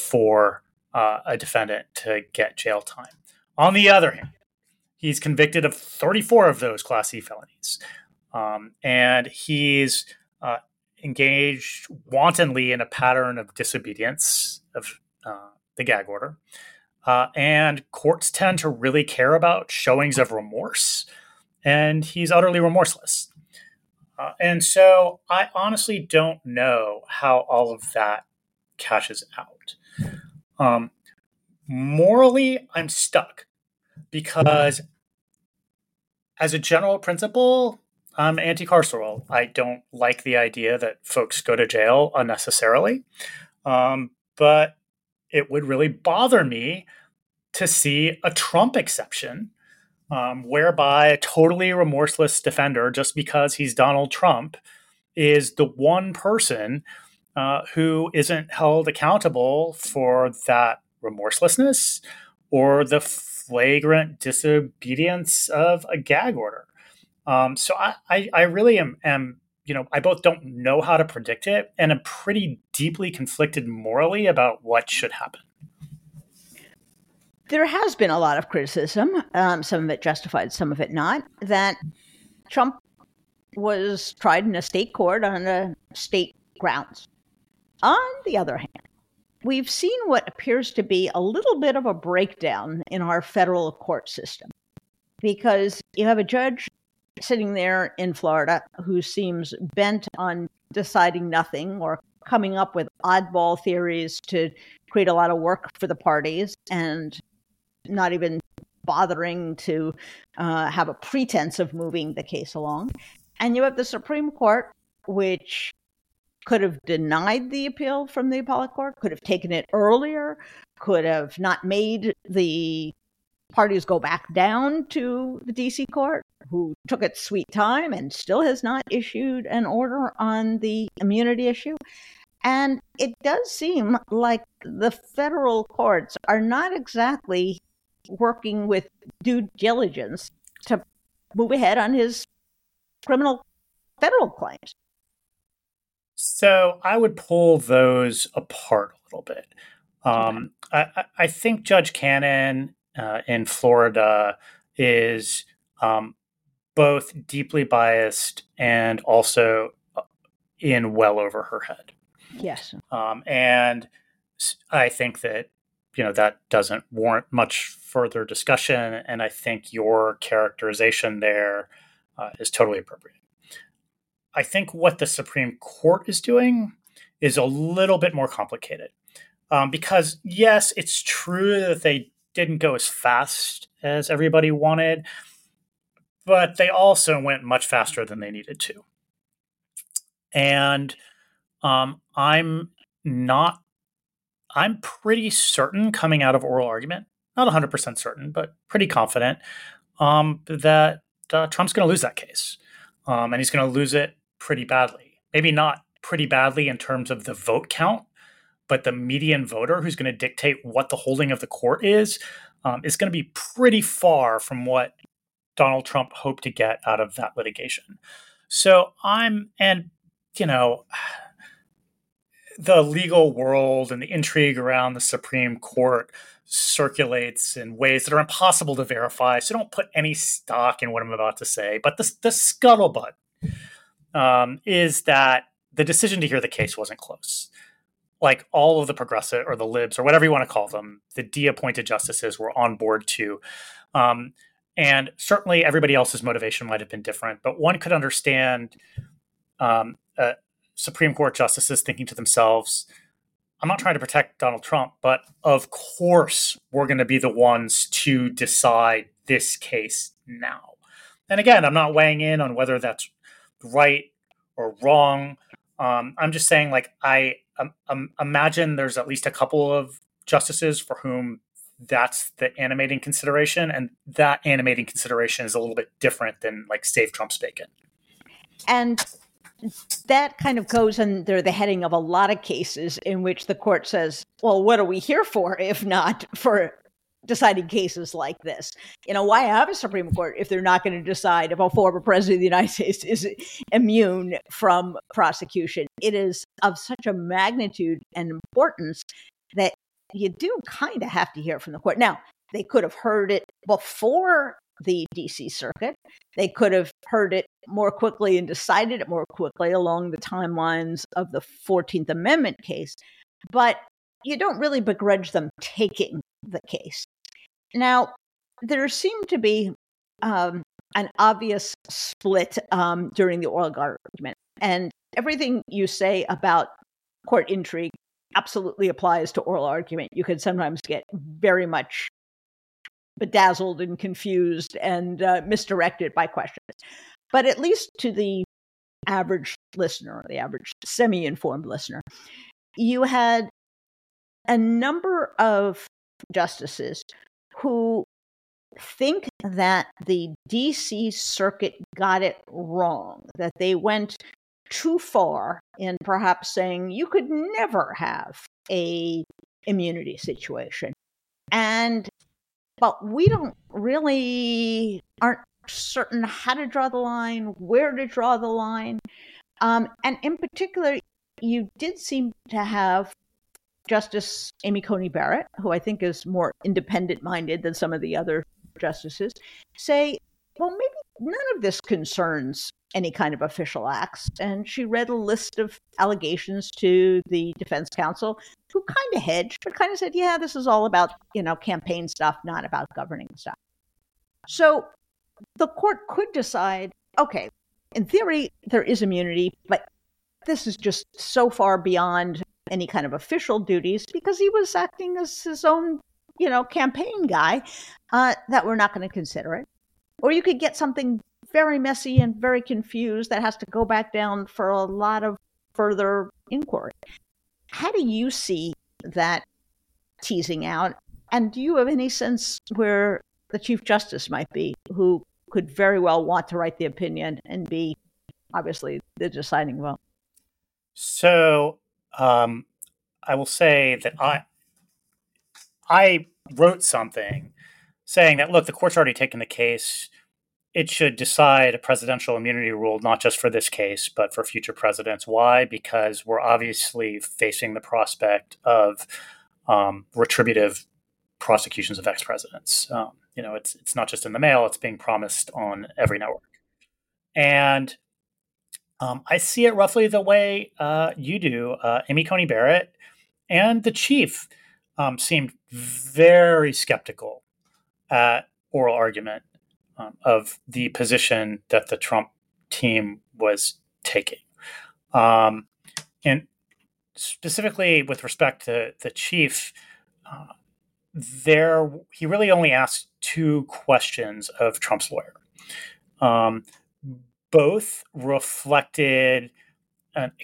for uh, a defendant to get jail time. On the other hand, he's convicted of thirty-four of those Class C felonies. Um, and he's uh, engaged wantonly in a pattern of disobedience of uh, the gag order. Uh, and courts tend to really care about showings of remorse. And he's utterly remorseless. Uh, and so I honestly don't know how all of that cashes out. Um, morally, I'm stuck because as a general principle, I'm anti-carceral. I don't like the idea that folks go to jail unnecessarily. Um, but it would really bother me to see a Trump exception Um, whereby a totally remorseless defender, just because he's Donald Trump, is the one person uh, who isn't held accountable for that remorselessness or the flagrant disobedience of a gag order. Um, so I, I, I really am, am, you know, I both don't know how to predict it and am pretty deeply conflicted morally about what should happen. There has been a lot of criticism, um, some of it justified, some of it not, that Trump was tried in a state court on a state grounds. On the other hand, we've seen what appears to be a little bit of a breakdown in our federal court system, because you have a judge sitting there in Florida who seems bent on deciding nothing or coming up with oddball theories to create a lot of work for the parties and not even bothering to uh, have a pretense of moving the case along. And you have the Supreme Court, which could have denied the appeal from the appellate court, could have taken it earlier, could have not made the parties go back down to the D C court, who took its sweet time and still has not issued an order on the immunity issue. And it does seem like the federal courts are not exactly working with due diligence to move ahead on his criminal federal claims. So I would pull those apart a little bit. Um, okay. I, I think Judge Cannon uh, in Florida is um, both deeply biased and also in well over her head. Yes. Um, and I think that, you know, that doesn't warrant much further discussion. And I think your characterization there uh, is totally appropriate. I think what the Supreme Court is doing is a little bit more complicated. Um, because, yes, it's true that they didn't go as fast as everybody wanted, but they also went much faster than they needed to. And um, I'm not, I'm pretty certain coming out of oral argument, not one hundred percent certain, but pretty confident um, that uh, Trump's going to lose that case. Um, and he's going to lose it pretty badly. Maybe not pretty badly in terms of the vote count, but the median voter who's going to dictate what the holding of the court is, um, is going to be pretty far from what Donald Trump hoped to get out of that litigation. So I'm, and, you know, the legal world and the intrigue around the Supreme Court circulates in ways that are impossible to verify. So don't put any stock in what I'm about to say. But the, the scuttlebutt um, is that the decision to hear the case wasn't close. Like all of the progressive or the libs or whatever you want to call them, the de-appointed justices were on board too. Um, and certainly everybody else's motivation might have been different, but one could understand um, uh, Supreme Court justices thinking to themselves, I'm not trying to protect Donald Trump, but of course we're going to be the ones to decide this case now. And again, I'm not weighing in on whether that's right or wrong. Um, I'm just saying, like, I um, um, imagine there's at least a couple of justices for whom that's the animating consideration. And that animating consideration is a little bit different than, like, save Trump's bacon. And that kind of goes under the heading of a lot of cases in which the court says, well, what are we here for if not for deciding cases like this? You know, why have a Supreme Court if they're not going to decide if a former president of the United States is immune from prosecution? It is of such a magnitude and importance that you do kind of have to hear from the court. Now, they could have heard it before the D C Circuit. They could have heard it more quickly and decided it more quickly along the timelines of the fourteenth Amendment case. But you don't really begrudge them taking the case. Now, there seemed to be um, an obvious split um, during the oral argument. And everything you say about court intrigue absolutely applies to oral argument. You could sometimes get very much bedazzled and confused and uh, misdirected by questions. But at least to the average listener, or the average semi-informed listener, you had a number of justices who think that the D C Circuit got it wrong, that they went too far in perhaps saying you could never have a immunity situation. And but we don't really aren't certain how to draw the line, where to draw the line. Um, and in particular, you did seem to have Justice Amy Coney Barrett, who I think is more independent-minded than some of the other justices, say, well, maybe none of this concerns any kind of official acts. And she read a list of allegations to the defense counsel, who kind of hedged, but kind of said, yeah, this is all about, you know, campaign stuff, not about governing stuff. So the court could decide, okay, in theory, there is immunity, but this is just so far beyond any kind of official duties because he was acting as his own, you know, campaign guy, uh, that we're not going to consider it. Or you could get something very messy and very confused that has to go back down for a lot of further inquiry. How do you see that teasing out? And do you have any sense where the Chief Justice might be, who could very well want to write the opinion and be obviously the deciding vote? So um, I will say that I I wrote something saying that, look, the court's already taken the case. It should decide a presidential immunity rule, not just for this case, but for future presidents. Why? Because we're obviously facing the prospect of um, retributive prosecutions of ex-presidents. Um, you know, it's it's not just in the mail; it's being promised on every network. And um, I see it roughly the way uh, you do. Uh, Amy Coney Barrett and the chief um, seemed very skeptical at oral argument um, of the position that the Trump team was taking. Um, and specifically with respect to the chief, uh, there he really only asked two questions of Trump's lawyer. Um, both reflected an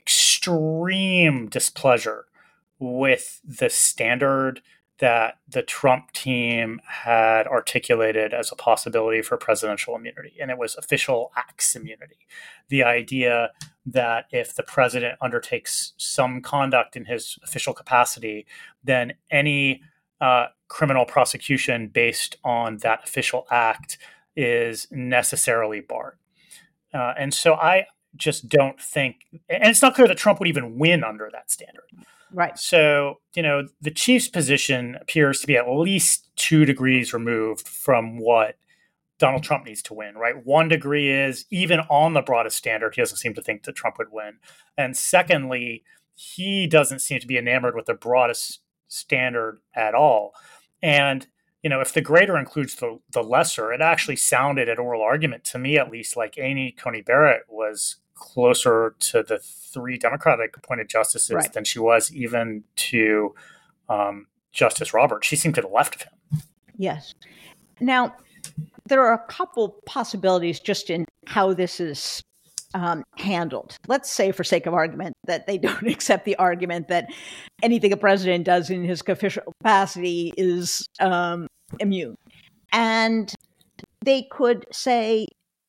extreme displeasure with the standard that the Trump team had articulated as a possibility for presidential immunity, and it was official acts immunity. The idea that if the president undertakes some conduct in his official capacity, then any uh, criminal prosecution based on that official act is necessarily barred. Uh, and so I just don't think, and it's not clear that Trump would even win under that standard. Right. So, you know, the chief's position appears to be at least two degrees removed from what Donald Trump needs to win, right? One degree is even on the broadest standard, he doesn't seem to think that Trump would win. And secondly, he doesn't seem to be enamored with the broadest standard at all. And, you know, if the greater includes the, the lesser, it actually sounded at oral argument, to me at least, like Amy Coney Barrett was closer to the three Democratic appointed justices right. than she was even to um, Justice Roberts. She seemed to the left of him. Yes. Now, there are a couple possibilities just in how this is um, handled. Let's say, for sake of argument, that they don't accept the argument that anything a president does in his official capacity is um, immune. And they could say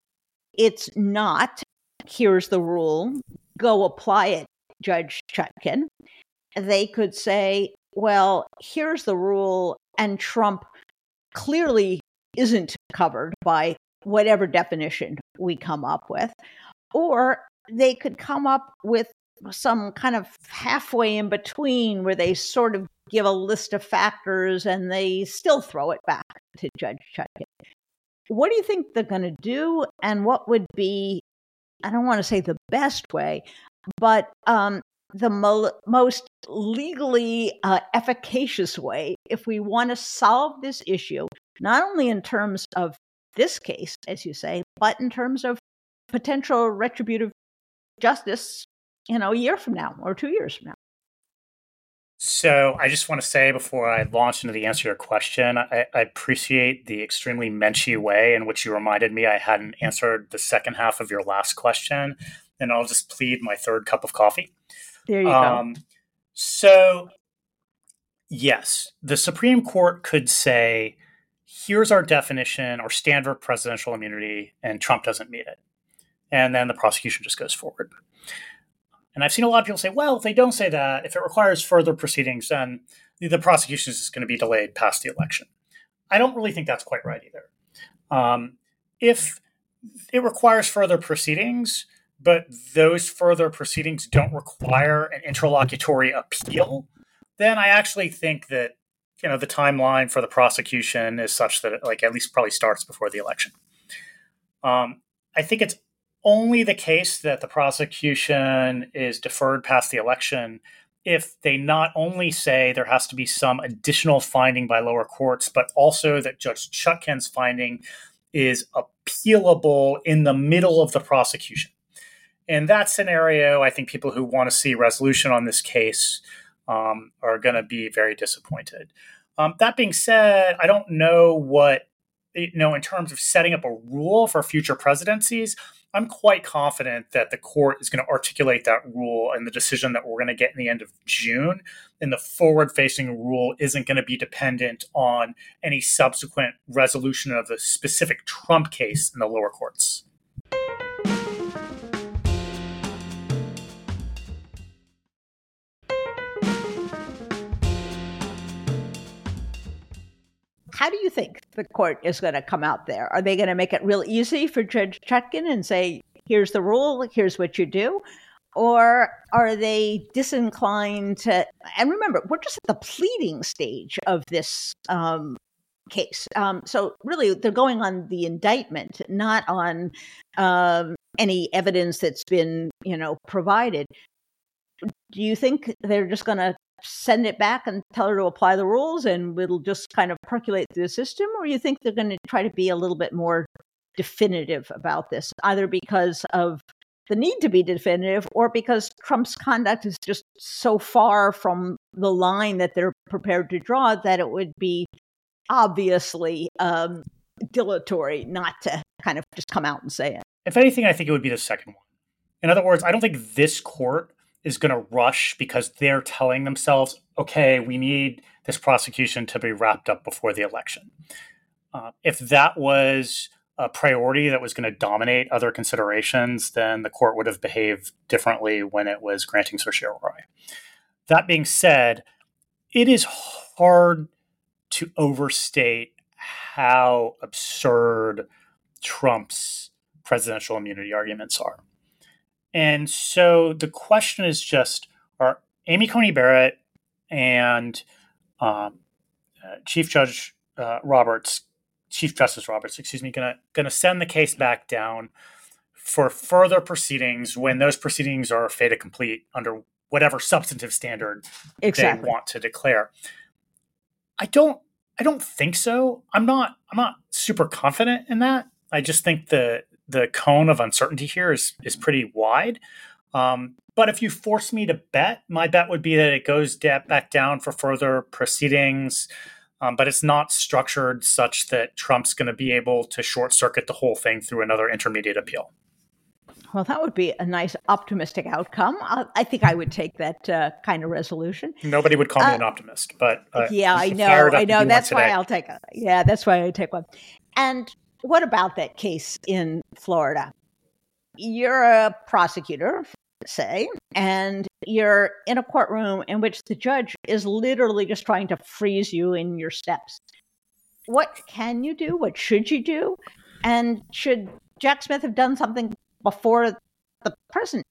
it's not. Here's the rule. Go apply it, Judge Chutkan. They could say, well, here's the rule, and Trump clearly isn't covered by whatever definition we come up with. Or they could come up with some kind of halfway in between where they sort of give a list of factors and they still throw it back to Judge Chutkan. What do you think they're going to do, and what would be, I don't want to say the best way, but um, the mo- most legally uh, efficacious way if we want to solve this issue, not only in terms of this case, as you say, but in terms of potential retributive justice, you know, a year from now or two years from now? So I just want to say before I launch into the answer to your question, I, I appreciate the extremely menschy way in which you reminded me I hadn't answered the second half of your last question, and I'll just plead my third cup of coffee. There you um, go. So, yes, the Supreme Court could say, here's our definition, our standard presidential immunity, and Trump doesn't meet it. And then the prosecution just goes forward. And I've seen a lot of people say, well, if they don't say that, if it requires further proceedings, then the prosecution is just going to be delayed past the election. I don't really think that's quite right either. Um, if it requires further proceedings, but those further proceedings don't require an interlocutory appeal, then I actually think that, you know, the timeline for the prosecution is such that it, like, at least probably starts before the election. Um, I think it's only the case that the prosecution is deferred past the election if they not only say there has to be some additional finding by lower courts, but also that Judge Chutkan's finding is appealable in the middle of the prosecution. In that scenario, I think people who want to see resolution on this case um, are going to be very disappointed. Um, that being said, I don't know what, you know, in terms of setting up a rule for future presidencies, I'm quite confident that the court is going to articulate that rule and the decision that we're going to get in the end of June. And the forward-facing rule isn't going to be dependent on any subsequent resolution of the specific Trump case in the lower courts. How do you think the court is going to come out there? Are they going to make it real easy for Judge Chutkan and say, here's the rule, here's what you do? Or are they disinclined to, and remember, we're just at the pleading stage of this um, case. Um, so really, they're going on the indictment, not on um, any evidence that's been, you know, provided. Do you think they're just going to send it back and tell her to apply the rules and it'll just kind of percolate through the system? Or you think they're going to try to be a little bit more definitive about this, either because of the need to be definitive or because Trump's conduct is just so far from the line that they're prepared to draw that it would be obviously um, dilatory not to kind of just come out and say it? If anything, I think it would be the second one. In other words, I don't think this court is going to rush because they're telling themselves, okay, we need this prosecution to be wrapped up before the election. Uh, if that was a priority that was going to dominate other considerations, then the court would have behaved differently when it was granting certiorari. That being said, it is hard to overstate how absurd Trump's presidential immunity arguments are. And so the question is just, are Amy Coney Barrett and um, uh, Chief Judge uh, Roberts, Chief Justice Roberts, excuse me, going to going to send the case back down for further proceedings when those proceedings are fait accompli under whatever substantive standard exactly they want to declare? I don't. I don't think so. I'm not. I'm not super confident in that. I just think the the cone of uncertainty here is is pretty wide. Um, but if you force me to bet, my bet would be that it goes de- back down for further proceedings. Um, but it's not structured such that Trump's going to be able to short circuit the whole thing through another intermediate appeal. Well, that would be a nice optimistic outcome. I, I think I would take that uh, kind of resolution. Nobody would call uh, me an optimist, but uh, yeah, I know, I know. That's why I'll take it. Yeah, that's why I take one. And what about that case in Florida? You're a prosecutor, say, and you're in a courtroom in which the judge is literally just trying to freeze you in your steps. What can you do? What should you do? And should Jack Smith have done something before the present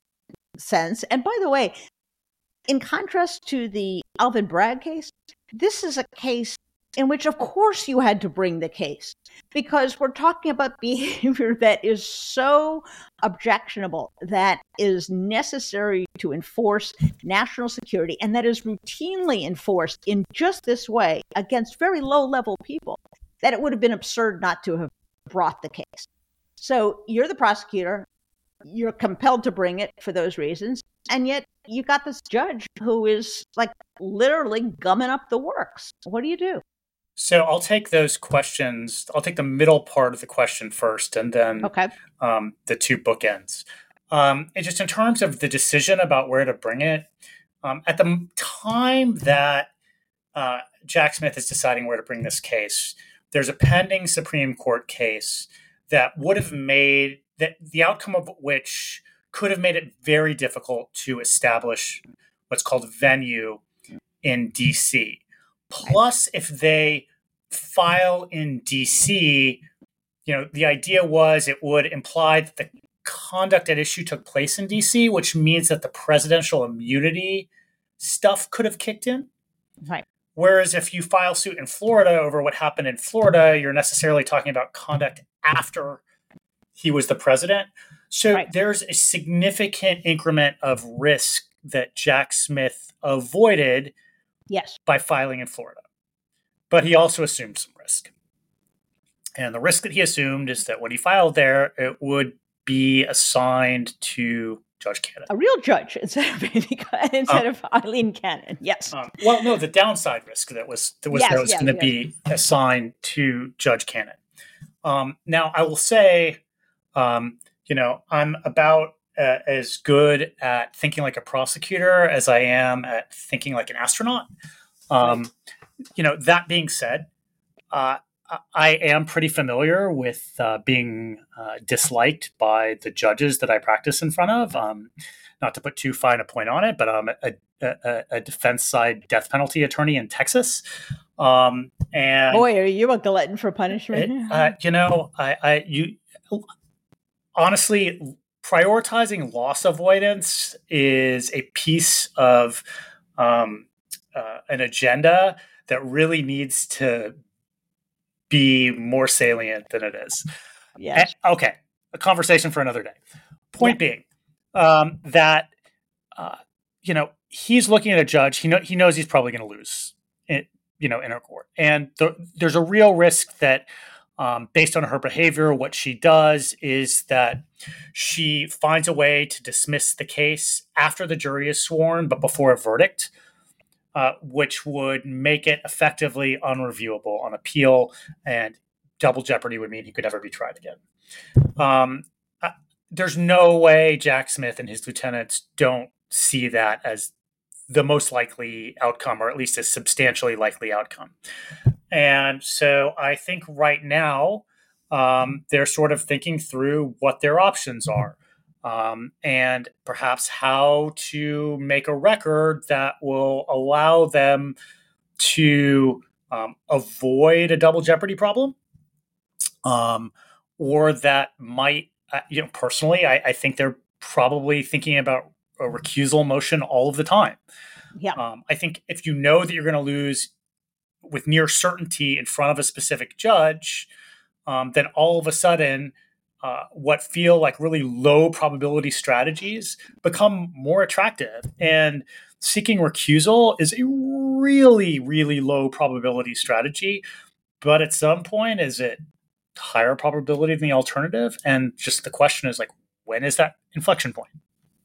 sense? And by the way, in contrast to the Alvin Bragg case, this is a case in which, of course, you had to bring the case because we're talking about behavior that is so objectionable, that is necessary to enforce national security, and that is routinely enforced in just this way against very low-level people, that it would have been absurd not to have brought the case. So you're the prosecutor, you're compelled to bring it for those reasons, and yet you got this judge who is like literally gumming up the works. What do you do? So I'll take those questions. I'll take the middle part of the question first, and then okay. um, the two bookends. Um, and just in terms of the decision about where to bring it, um, at the time that uh, Jack Smith is deciding where to bring this case, there's a pending Supreme Court case that would have made that the outcome of which could have made it very difficult to establish what's called venue in D C. Plus, if they file in D C, you know, the idea was it would imply that the conduct at issue took place in D C, which means that the presidential immunity stuff could have kicked in. Right. Whereas if you file suit in Florida over what happened in Florida, you're necessarily talking about conduct after he was the president. So Right. there's a significant increment of risk that Jack Smith avoided Yes. by filing in Florida. But he also assumed some risk. And the risk that he assumed is that when he filed there, it would be assigned to Judge Cannon. A real judge instead of instead um, of Eileen Cannon. Yes. Um, well, no, the downside risk that was that was, yes, that was yes, going to yes. be assigned to Judge Cannon. Um, now, I will say, um, you know, I'm about uh, as good at thinking like a prosecutor as I am at thinking like an astronaut. Um, right. You know, that being said, uh, I am pretty familiar with uh, being uh, disliked by the judges that I practice in front of. Um, not to put too fine a point on it, but I'm a, a, a defense side death penalty attorney in Texas. Um, and boy, are you a glutton for punishment? It, uh, you know, I, I, you honestly, prioritizing loss avoidance is a piece of um, uh, an agenda that really needs to be more salient than it is. Yes. And, okay. A conversation for another day. Point yeah. being um, that, uh, you know, he's looking at a judge. He, know, he knows he's probably going to lose, in, you know, in her court. And the, there's a real risk that um, based on her behavior, what she does is that she finds a way to dismiss the case after the jury is sworn, but before a verdict. Uh, which would make it effectively unreviewable on appeal, and double jeopardy would mean he could never be tried again. Um, uh, there's no way Jack Smith and his lieutenants don't see that as the most likely outcome, or at least a substantially likely outcome. And so I think right now um, they're sort of thinking through what their options are. Um, and perhaps how to make a record that will allow them to um, avoid a double jeopardy problem, um, or that might, uh, you know, personally, I, I think they're probably thinking about a recusal motion all of the time. Yeah. Um, I think if you know that you're going to lose with near certainty in front of a specific judge, um, then all of a sudden, Uh, what feel like really low probability strategies become more attractive. And seeking recusal is a really, really low probability strategy. But at some point, is it higher probability than the alternative? And just the question is like, when is that inflection point?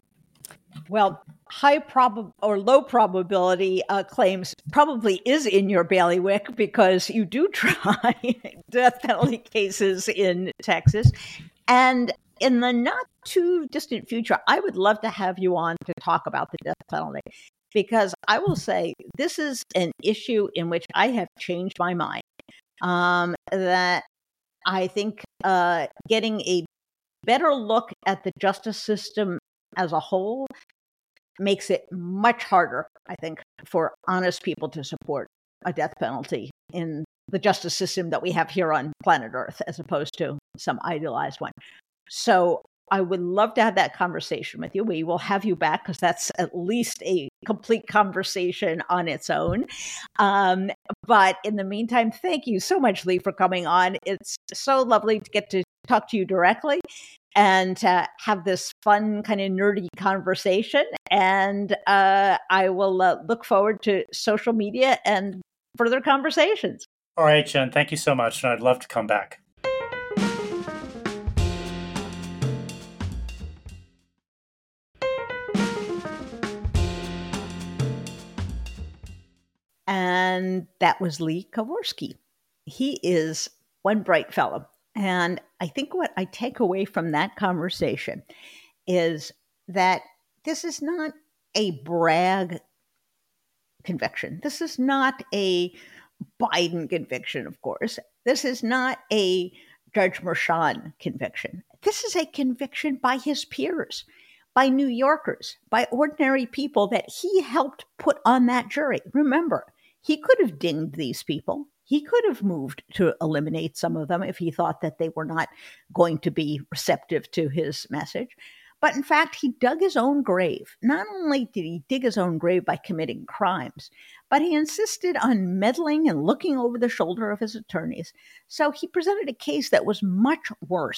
Well, high prob or low probability uh, claims probably is in your bailiwick because you do try death penalty cases in Texas. And in the not too distant future, I would love to have you on to talk about the death penalty, because I will say this is an issue in which I have changed my mind. Um, that I think uh, getting a better look at the justice system as a whole makes it much harder, I think, for honest people to support a death penalty in the justice system that we have here on planet Earth, as opposed to some idealized one. So I would love to have that conversation with you. We will have you back because that's at least a complete conversation on its own. Um, but in the meantime, thank you so much, Lee, for coming on. It's so lovely to get to talk to you directly and uh, have this fun kind of nerdy conversation. And uh, I will uh, look forward to social media and further conversations. All right, Jen, thank you so much. And I'd love to come back. And that was Lee Kowarski. He is one bright fellow. And I think what I take away from that conversation is that this is not a Bragg conviction. This is not a Biden conviction, of course. This is not a Judge Merchan conviction. This is a conviction by his peers, by New Yorkers, by ordinary people that he helped put on that jury. Remember, he could have dinged these people. He could have moved to eliminate some of them if he thought that they were not going to be receptive to his message. But in fact, he dug his own grave. Not only did he dig his own grave by committing crimes, but he insisted on meddling and looking over the shoulder of his attorneys. So he presented a case that was much worse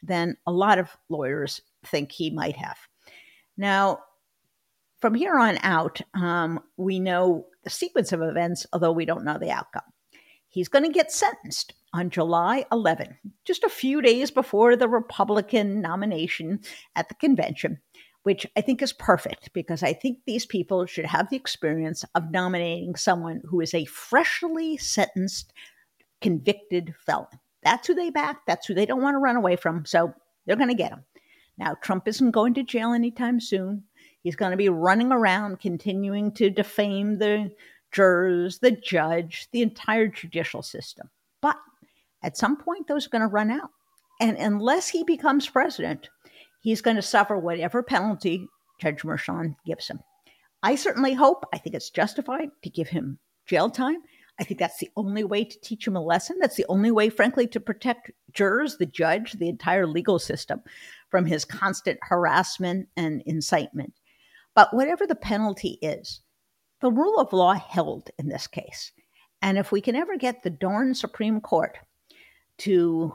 than a lot of lawyers think he might have. Now, from here on out, um, we know the sequence of events, although we don't know the outcome. He's going to get sentenced on July eleventh, just a few days before the Republican nomination at the convention, which I think is perfect because I think these people should have the experience of nominating someone who is a freshly sentenced, convicted felon. That's who they back. That's who they don't want to run away from. So they're going to get him. Now, Trump isn't going to jail anytime soon. He's going to be running around continuing to defame the jurors, the judge, the entire judicial system. But at some point, those are going to run out. And unless he becomes president, he's going to suffer whatever penalty Judge Merchan gives him. I certainly hope, I think it's justified to give him jail time. I think that's the only way to teach him a lesson. That's the only way, frankly, to protect jurors, the judge, the entire legal system from his constant harassment and incitement. But whatever the penalty is, the rule of law held in this case. And if we can ever get the darn Supreme Court to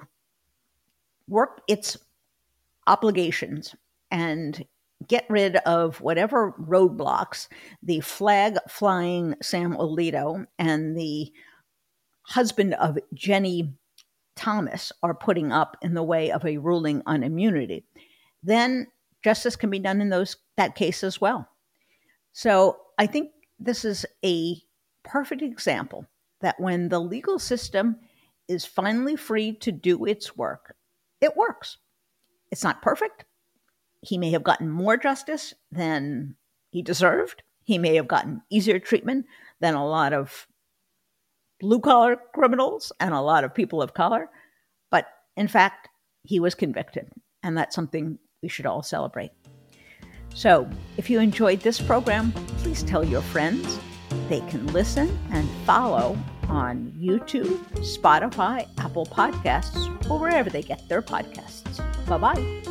work its obligations and get rid of whatever roadblocks the flag-flying Sam Alito and the husband of Jenny Thomas are putting up in the way of a ruling on immunity, then justice can be done in those that case as well. So I think this is a perfect example that when the legal system is finally free to do its work, it works. It's not perfect. He may have gotten more justice than he deserved. He may have gotten easier treatment than a lot of blue-collar criminals and a lot of people of color. But in fact, he was convicted, and that's something we should all celebrate. So if you enjoyed this program, please tell your friends. They can listen and follow on YouTube, Spotify, Apple Podcasts, or wherever they get their podcasts. Bye-bye.